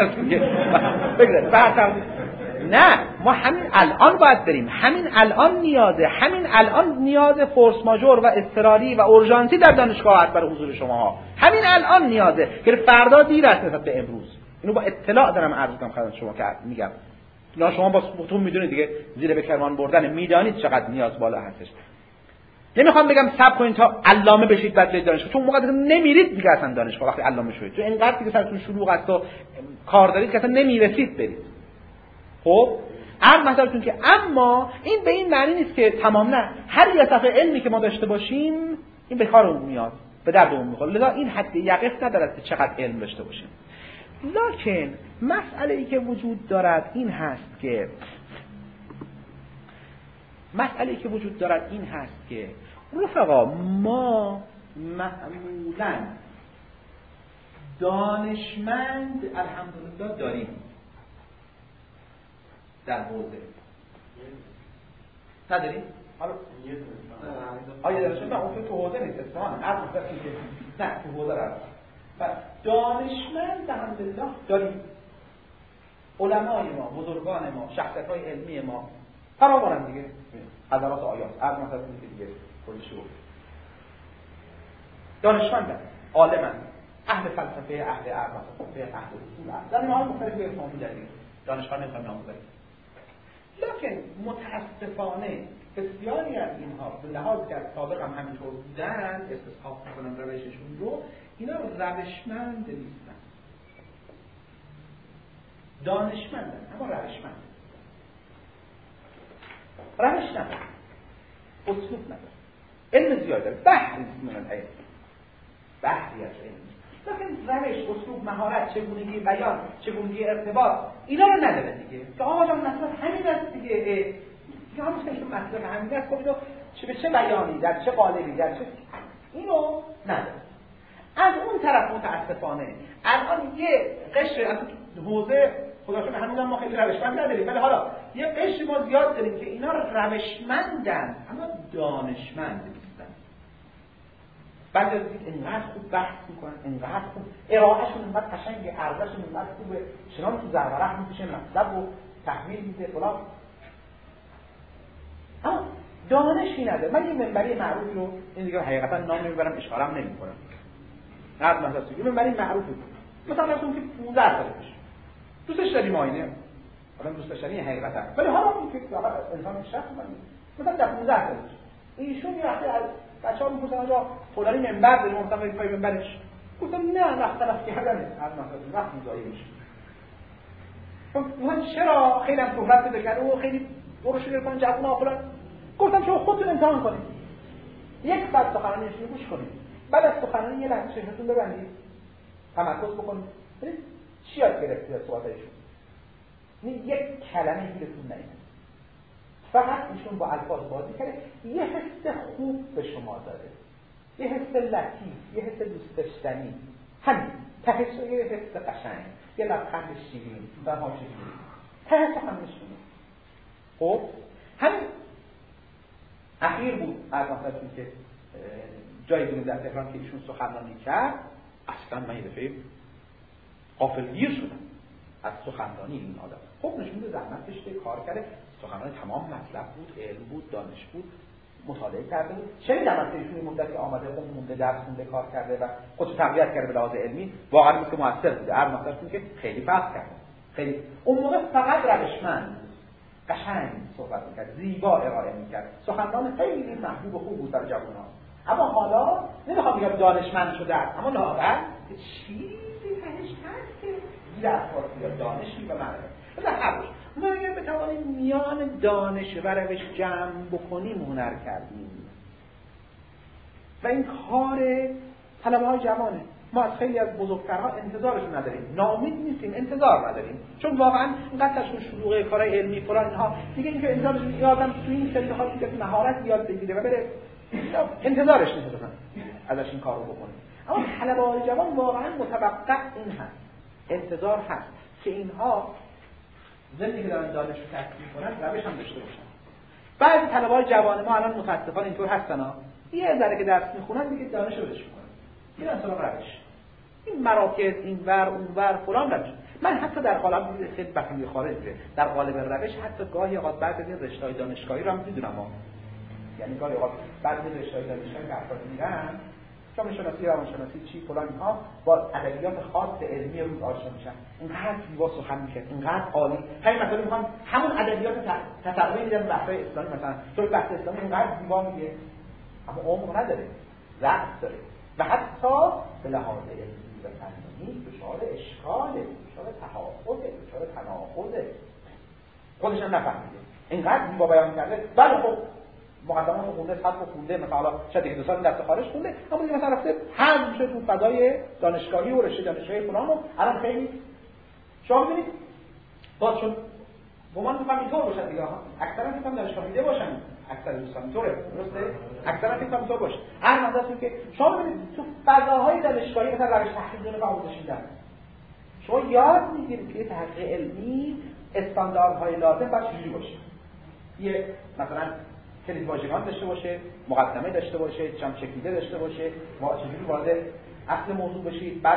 نه ما همین الان باید بریم، همین الان نیازه فورس ماژور و اضطراری و اورژانسی در دانشگاه هست برای حضور شما، همین الان نیازه که فردا دیر است نسبت به امروز. اینو با اطلاع دارم عرض می‌کنم خدمت شما که میگم نه شما با خودتون میدونید دیگه، زیر به کرمان بردن میدانید چقدر نیاز بالا هستش. نمیخوام بگم صبر کنید تا علامه بشید بعد برید دانشگاه، چون موقع نمیرید دیگه اصلا دانشگاه وقتی علامه شوید، تو اینقدر دیگه سرتون شلوغ است و کار دارید که اصلا نمیرسید برید. خب عرض مثلا که اما این به این معنی نیست که تمام نه، هر یه صفحه علمی که ما داشته باشیم این به کارمون میاد، به دردمون میخوره. لذا این حد یقف ندارد که چقدر علم داشته باشیم. لکن مسئله‌ای که وجود دارد این هست که رفقا ما معمولاً دانشمند الحمدلله داریم در حوزه، نداریم؟ حالا آیا دانشمند اون تو حوزه نیست، اصلا نه تو حوزه هست. دانشمند الحمدلله داریم، علمای ما، بزرگان ما، شخصیت‌های علمی ما فراوانن دیگه. حضرات آیات هر مثلا دیگه خودش رو دانشمندن، عالمن، اهل فلسفه، اهل عرب، فلسفه، اهل اصول، زمینه‌های مختلفی رو فهمیدن دیگه. دانشمند نمی‌خوام نام ببریم. لکن متاسفانه بسیاری از اینها به لحاظ که از سابق هم همینطور بودن، استصحاب می‌کنن روششون رو، اینا روشمند نیستن. دانشمندن اما روشمند. روش نداره، اسلوب نداره، علم زیاد داره، بحری من العلم، بحری از علم. لکن روش، اسلوب، مهارت، چگونگی بیان، چگونگی ارتباط، اینا رو نداره دیگه. که آقا جان مطلب همین است دیگه. یا همون که مطلب همین است، خب اینو به چه بیانی، در چه قالبی، در چه، اینو نداره. از اون طرف متاسفانه الان یه قشر از حوزه خداشون همون ما خیلی روشمند نداریم، ولی حالا یه قشر ما زیاد داریم که اینا روشمندن اما دانشمند نیستن. بعد از اینکه اینقدر خوب بحث میکنن، اینقدر خوب ارائهشون اینقدر قشنگه، عرضشون اینقدر خوبه، چنان تو زرورق میکشه مطلب و تحویل میده فلان، اما دانشی نداره. من یه منبری معروفی رو این دیگه حقیقتا نام نمیبرم، اشاره‌ام نمیکنم، هر مثلا یه منبری معروفی مثلا اون که 15 سال پیش دوستش داریم آینه، آدم دوستش داریم حقیقتا، ولی حالا این که انسان شخص مثلا در 15 سال ایشون یه وقتی از بچه‌ها میگفتن آقا فلانی منبر داریم، مثلا پای منبرش گفتم نه وقت تلف کردنه، هر مثلا وقت ضایع میشه. من چرا خیلی هم صحبت بده کرد و خیلی برو شروع کردن جوونا فلان، گفتم شما خودتون امتحان کنید، یک ساعت سخنرانیش رو گوش کنید، بعد از سخنرانی یه لحظه چشمتون ببندید، تمرکز بکنید، ببینید چی یاد گرفتید از صحبتشون. این یک کلمه گیرتون نیست، فقط ایشون با الفاظ بازی کرده، یه حس خوب به شما داره، یه حس لطیف، یه حس دوست داشتنی، همین تهش یه حس قشنگ، یه لبخند شیرین، دماغ شیرین، تهش همین شونه. خب همین اخیر بود از مثلا که جایی بود در تهران که ایشون سخنرانی کرد، اصلا من یه دفعه غافلگیر شدم از سخنرانی این آدم. خب نشون میده زحمت کشیده، کار کرده، سخنرانی تمام مطلب بود، علم بود، دانش بود، مطالعه کرده بود. شنیدم از ایشون مدتی آمده، خب مونده، درس خونده، کار کرده و خودش تقویت کرده به لحاظ علمی، واقعا مثل موثر بوده. هر نکته‌ای که خیلی فرق کرده، خیلی اون موقع فقط روشمند بود، قشنگ صحبت می‌کرد، زیبا ارائه می‌کرد، سخنران خیلی محبوب و خوب بود در جوانان. اما حالا نمیخوام بگم دانشمند شده، اما لااقل چیزی هست که دیگه افکار یا دانشی و معرفت. مثلا هر ما اگر بتوانیم میان دانش و روش جمع بکنیم هنر کردیم. و این کار طلبه‌های جوانه. ما از خیلی از بزرگترها انتظارشون نداریم، ناامید نیستیم، انتظار نداریم، چون واقعا اینقدر تشکیل شلوغه کارهای علمی فلان اینها دیگه، اینکه انتظارشون یادم تو این سن‌ها که مهارت یاد بگیره و بره انتظارش ندارن ازش این کارو بکنه. اما طلبه‌های جوان واقعا متوقع این هست، انتظار هست که اینها زندگی که دارن دانش رو تحصیل می‌کنن روش هم داشته باشن. بعضی طلبه‌های جوان ما الان متأسفانه اینطور هستن ها، یه ذره که درس می‌خونن دیگه دانش رو ولش می‌کنن، میرن سراغ روش، این مراکز این ور اون ور فلان روش. من حتی در قالب خیلی بخیلی خارجه، در قالب روش حتی گاهی اوقات بعد از این رشته‌های دانشگاهی رو هم می‌دونم ها، یعنی گاهی اوقات بعد از رشته‌های دانشگاهی که افراد میرن جامعه شناسی، روانشناسی چی فلان اینها با ادبیات خاص علمی روز آشنا میشن، اینقدر زیبا سخن میگه، اینقدر عالی. همین مثلا میخوام همون ادبیات تصوری میدن بحث‌های اسلامی، مثلا تو بحث اسلامی اینقدر زیبا میگه اما عمق نداره، ضعف داره و حتی به لحاظ علمی و فنی دچار اشکاله، دچار تحافظه، دچار تناقضه، خودش هم نفهمیده، اینقدر زیبا بیان کرده. بله خب مقدمات خونده، سطح خونده، مثلا شاید یک دو سال دست خارج خونده، اما دیگه مثلا رفته حذف میشه تو فضای دانشگاهی و رشته دانشگاهی فلان و الان خیلی شما ببینید باز چون گمان می‌کنم اینطور باشه دیگه ها، اکثرا فکر کنم دانشگاهی باشن، اکثر دوستان اینطوره، درسته؟ اکثرا فکر کنم اینطور باشه. هر مدرسه‌ای که شما ببینید تو فضاهای دانشگاهی مثلا روش تحقیقی و آموزشی میدن، شما یاد میگیرید که تحقیق علمی استانداردهای لازم باید چجوری باشه. یه مثلا کلید واژگان داشته باشه، مقدمه داشته باشه، جمع چکیده داشته باشه، ما چجوری وارد اصل موضوع بشید، بعد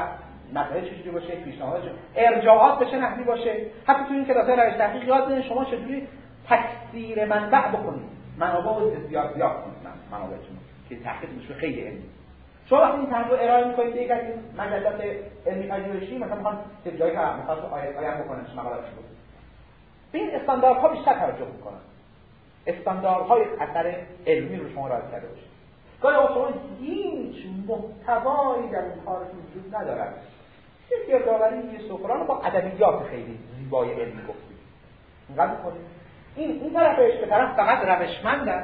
مسئله چجوری باشه، پیشنهادات ارجاعات به چه نحوی باشه. حتی تو این کلاس‌های روش تحقیق یاد بدین شما چجوری تکثیر منبع بکنید، منابع رو زیاد کنید، منابعتون که تحقیقش خیلی علمی. شما وقتی این تحقیق ارائه می‌کنید به یک از این مجلات علمی پژوهشی، مثلا می‌خوان چه جایی که می‌خواد آیه بکنن مقاله‌اش رو، به این استانداردها بیشتر توجه می‌کنن. استانداردهای اثر علمی رو شما رعایت کرده باشید. گاهی شما هیچ محتوایی در این کار وجود ندارد. یک یادآوری یه سخنران با ادبیات خیلی زیبای علمی گفتید. اینقدر می‌کنید. این طرفش به طرف فقط روشمندن.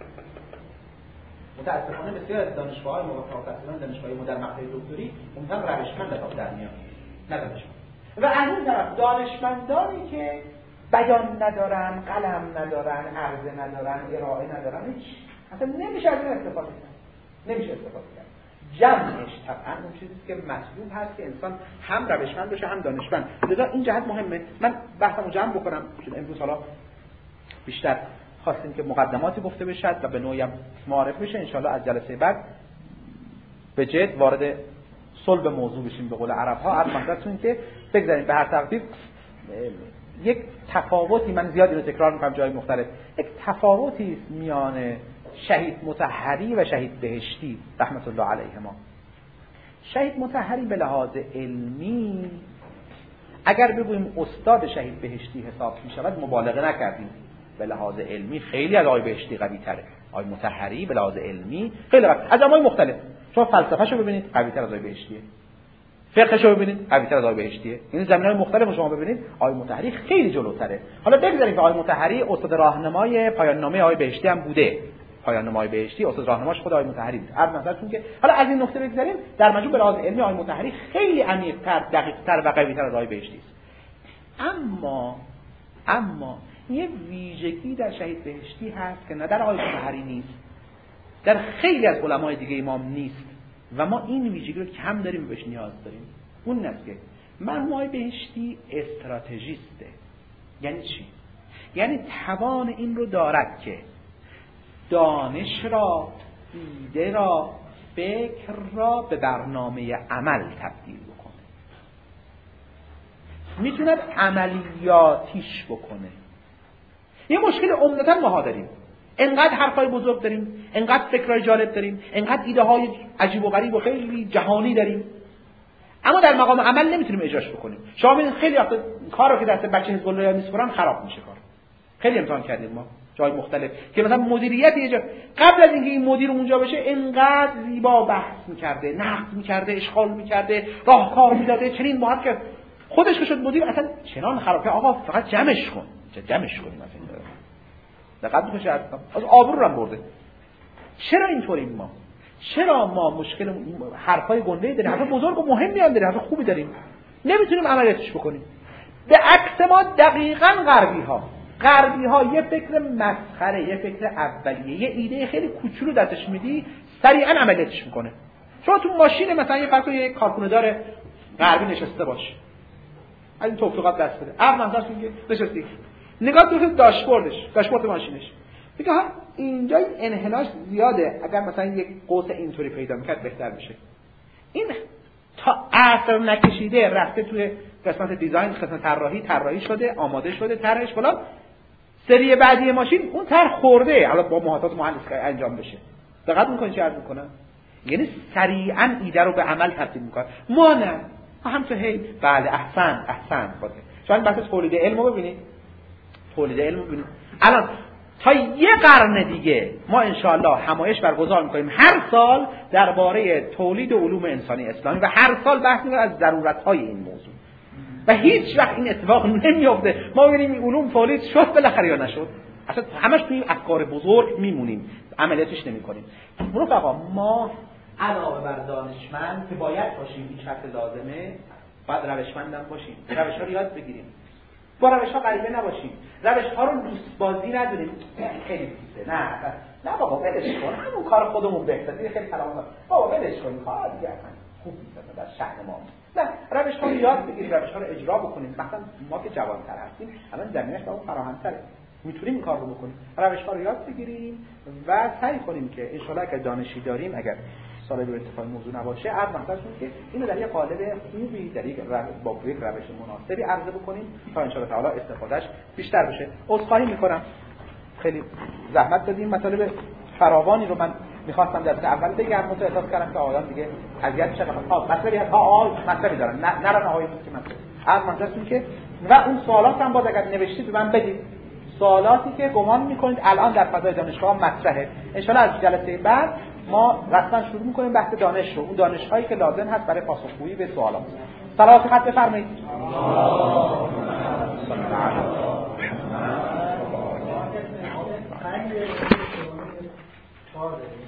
متأسفانه بسیار از دانشگاه‌های متخصصان دانشگاهی ما در مقطع دکتری اونم روشمند در میاد. نه دانشمند. و از اون طرف دانشمندانی که بیان ندارن، قلم ندارن، عرضه ندارن، ارائه ندارن، هیچ اصلا نمیشه از این استفاده کرد. نمیشه استفاده کرد. جمعش طبعا اون چیزی که مطلوب هست که انسان هم روشمند باشه هم دانشمند. لذا این جهت مهمه. من بحثمو جمع بکنم چون امروز حالا بیشتر خواستیم که مقدماتی گفته بشه و به نوعی هم معرفی بشه. ان شاءالله از جلسه بعد به جد وارد صلب موضوع بشیم به قول عرب‌ها. عرض مقصدتون که بگذاریم به هر ترتیب یک تفاوتی، من زیاد اینو تکرار می‌کنم جای مختلف، یک تفاوتی است میان شهید مطهری و شهید بهشتی رحمت الله علیهما. شهید مطهری به لحاظ علمی اگر بگوییم استاد شهید بهشتی حساب می‌شود مبالغه نکردیم. به لحاظ علمی خیلی از آقای بهشتی قوی‌تره. آقای مطهری به لحاظ علمی خیلی قوی از آقای مختلف. شما فلسفه‌شو ببینید قوی‌تر از آقای بهشتیه. فقهشو ببینید قوی‌تر از آقای بهشتیه. این زمینه‌های مختلف شما ببینید آقای مطهری خیلی جلوتره. حالا بگذاریم که آقای مطهری استاد راهنمای پایان نامه آقای بهشتی هم بوده. پایان نامه آقای بهشتی استاد راهنماش خود آقای مطهری بود. عرض نظرتون که حالا از این نکته بگذاریم در مجموع به لحاظ علمی آقای مطهری خیلی عمیق‌تر، دقیق‌تر و قوی‌تر از آقای بهشتی است. اما یه ویژگی در شهید بهشتی هست که نه در آقای مطهری نیست، در خیلی از علمای دیگه امام نیست و ما این ویژگی رو کم داریم، بهش نیاز داریم. اون است که مرحوم آقای بهشتی استراتژیسته. یعنی چی؟ یعنی توان این رو دارد که دانش را، ایده را، فکر را به برنامه عمل تبدیل بکنه. میتونه عملیاتیش بکنه. یه مشکل عمدتاً ما داریم. انقدر حرفای بزرگ داریم، انقدر فکرای جالب داریم، انقدر ایده های عجیب و غریب و خیلی جهانی داریم، اما در مقام عمل نمیتونیم اجراش بکنیم. شما ببینید خیلی وقت کارو که دست بچه حزب الله میسپرن خراب میشه کار. خیلی امتحان کردیم ما جای مختلف که مثلا مدیریت یه جا قبل از اینکه این مدیر اونجا بشه انقدر زیبا بحث میکرده، نقد میکرده، اشغال میکرده، راهکار میداده، چنین معرف کرد. خودش که شد مدیر اصلا چنان خراب کرد آقا فقط جمعش کن. جمعش کنیم مثلا. دقت بکنید از آبرو رو هم برده. چرا اینطوریم ما؟ چرا ما مشکل حرفای گنده‌ای داریم، حرف بزرگ و مهمی هم داریم، حرف خوبی داریم، نمیتونیم عملیاتش بکنیم؟ به عکس ما دقیقاً غربی ها یه فکر مسخره، یه فکر اولیه، یه ایده خیلی کوچولو دستش میدی سریعاً عملیاتش میکنه. شما تو ماشین مثلا یه فرض یه کارخونه‌دار غربی نشسته باش، از این توفیقات دست بده، عقل منظرش میگه نشستی، نگاه تو داشبورد ماشینش میگه ها اینجا انحناش زیاده، اگر مثلا یک قوس اینطوری پیدا میکرد بهتر میشه. این تا اثر نکشیده رفته توی قسمت دیزاین، قسمت طراحی شده، آماده شده، طرحش فلان، سری بعدی ماشین اون طرح خورده، حالا با محاسبات مهندس انجام بشه. دقت میکنید چه عرض میکنم؟ یعنی سریعا ایده رو به عمل تبدیل میکنه. ما نه، هم تو هی بله احسن باشه. شما بحث تولید علم رو ببینید. الان تا یه قرن دیگه ما انشاءالله همایش برگزار میکنیم هر سال درباره تولید علوم انسانی اسلامی و هر سال بحث میکنیم از ضرورت‌های این موضوع و هیچ وقت این اتفاق نمیفته. ما ببینیم این علوم تولید شد بالاخره یا نشد، اصلا همش توی افکار بزرگ میمونیم، عملیاتش نمی‌کنیم. رفقا ما علاوه بر دانشمند که باید باشیم، این شرط لازمه، باید روشمندم باشیم، روش‌ها رو یاد بگیریم، با روش‌ها غریبه نباشیم، روش‌ها رو دوست بازی نداریم. خیلی دوسته نه بابا ولش کن، همون کار خودمون بهتره، خیلی کلام داره، بابا ولش کن، کار دیگه خوب نیست در شأن ما. نه، روش‌ها رو یاد بگیریم، روش‌ها رو اجرا بکنیم. مثلا ما که جوان‌تر هستیم الان زمینش برامون فراهم‌تره، میتونیم این کار رو بکنیم. روش‌ها رو یاد بگیریم و سعی کنیم که ان شاءالله اگر دانشی داریم، اگر سال به ارتفاع موضوع نباشه، عرض مثلا که اینو در یک قالب خوبی در یک با یک روش مناسبی عرضه بکنیم تا ان شاء الله تعالی استفادهش بیشتر بشه. عذرخواهی میکنم خیلی زحمت دادیم، مطالب فراوانی رو من می‌خواستم در اول بگم، منتها احساس کردم که آقایان دیگه اذیت شدن. مطلبی هست مطلبی دارن، نرن آقایون که مطلب عرض منظورتون که و اون سوالات هم باز اگر نوشتید به من بدید، سوالاتی که گمان میکنید الان در فضای دانشگاه مطرحه. ان شاء الله از جلسه بعد ما رسما شروع میکنیم بحث دانش رو، اون دانش‌هایی که لازم هست برای پاسخگویی به سوالات. صلوات خط بفرمایید.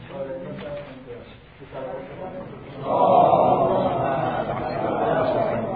Oh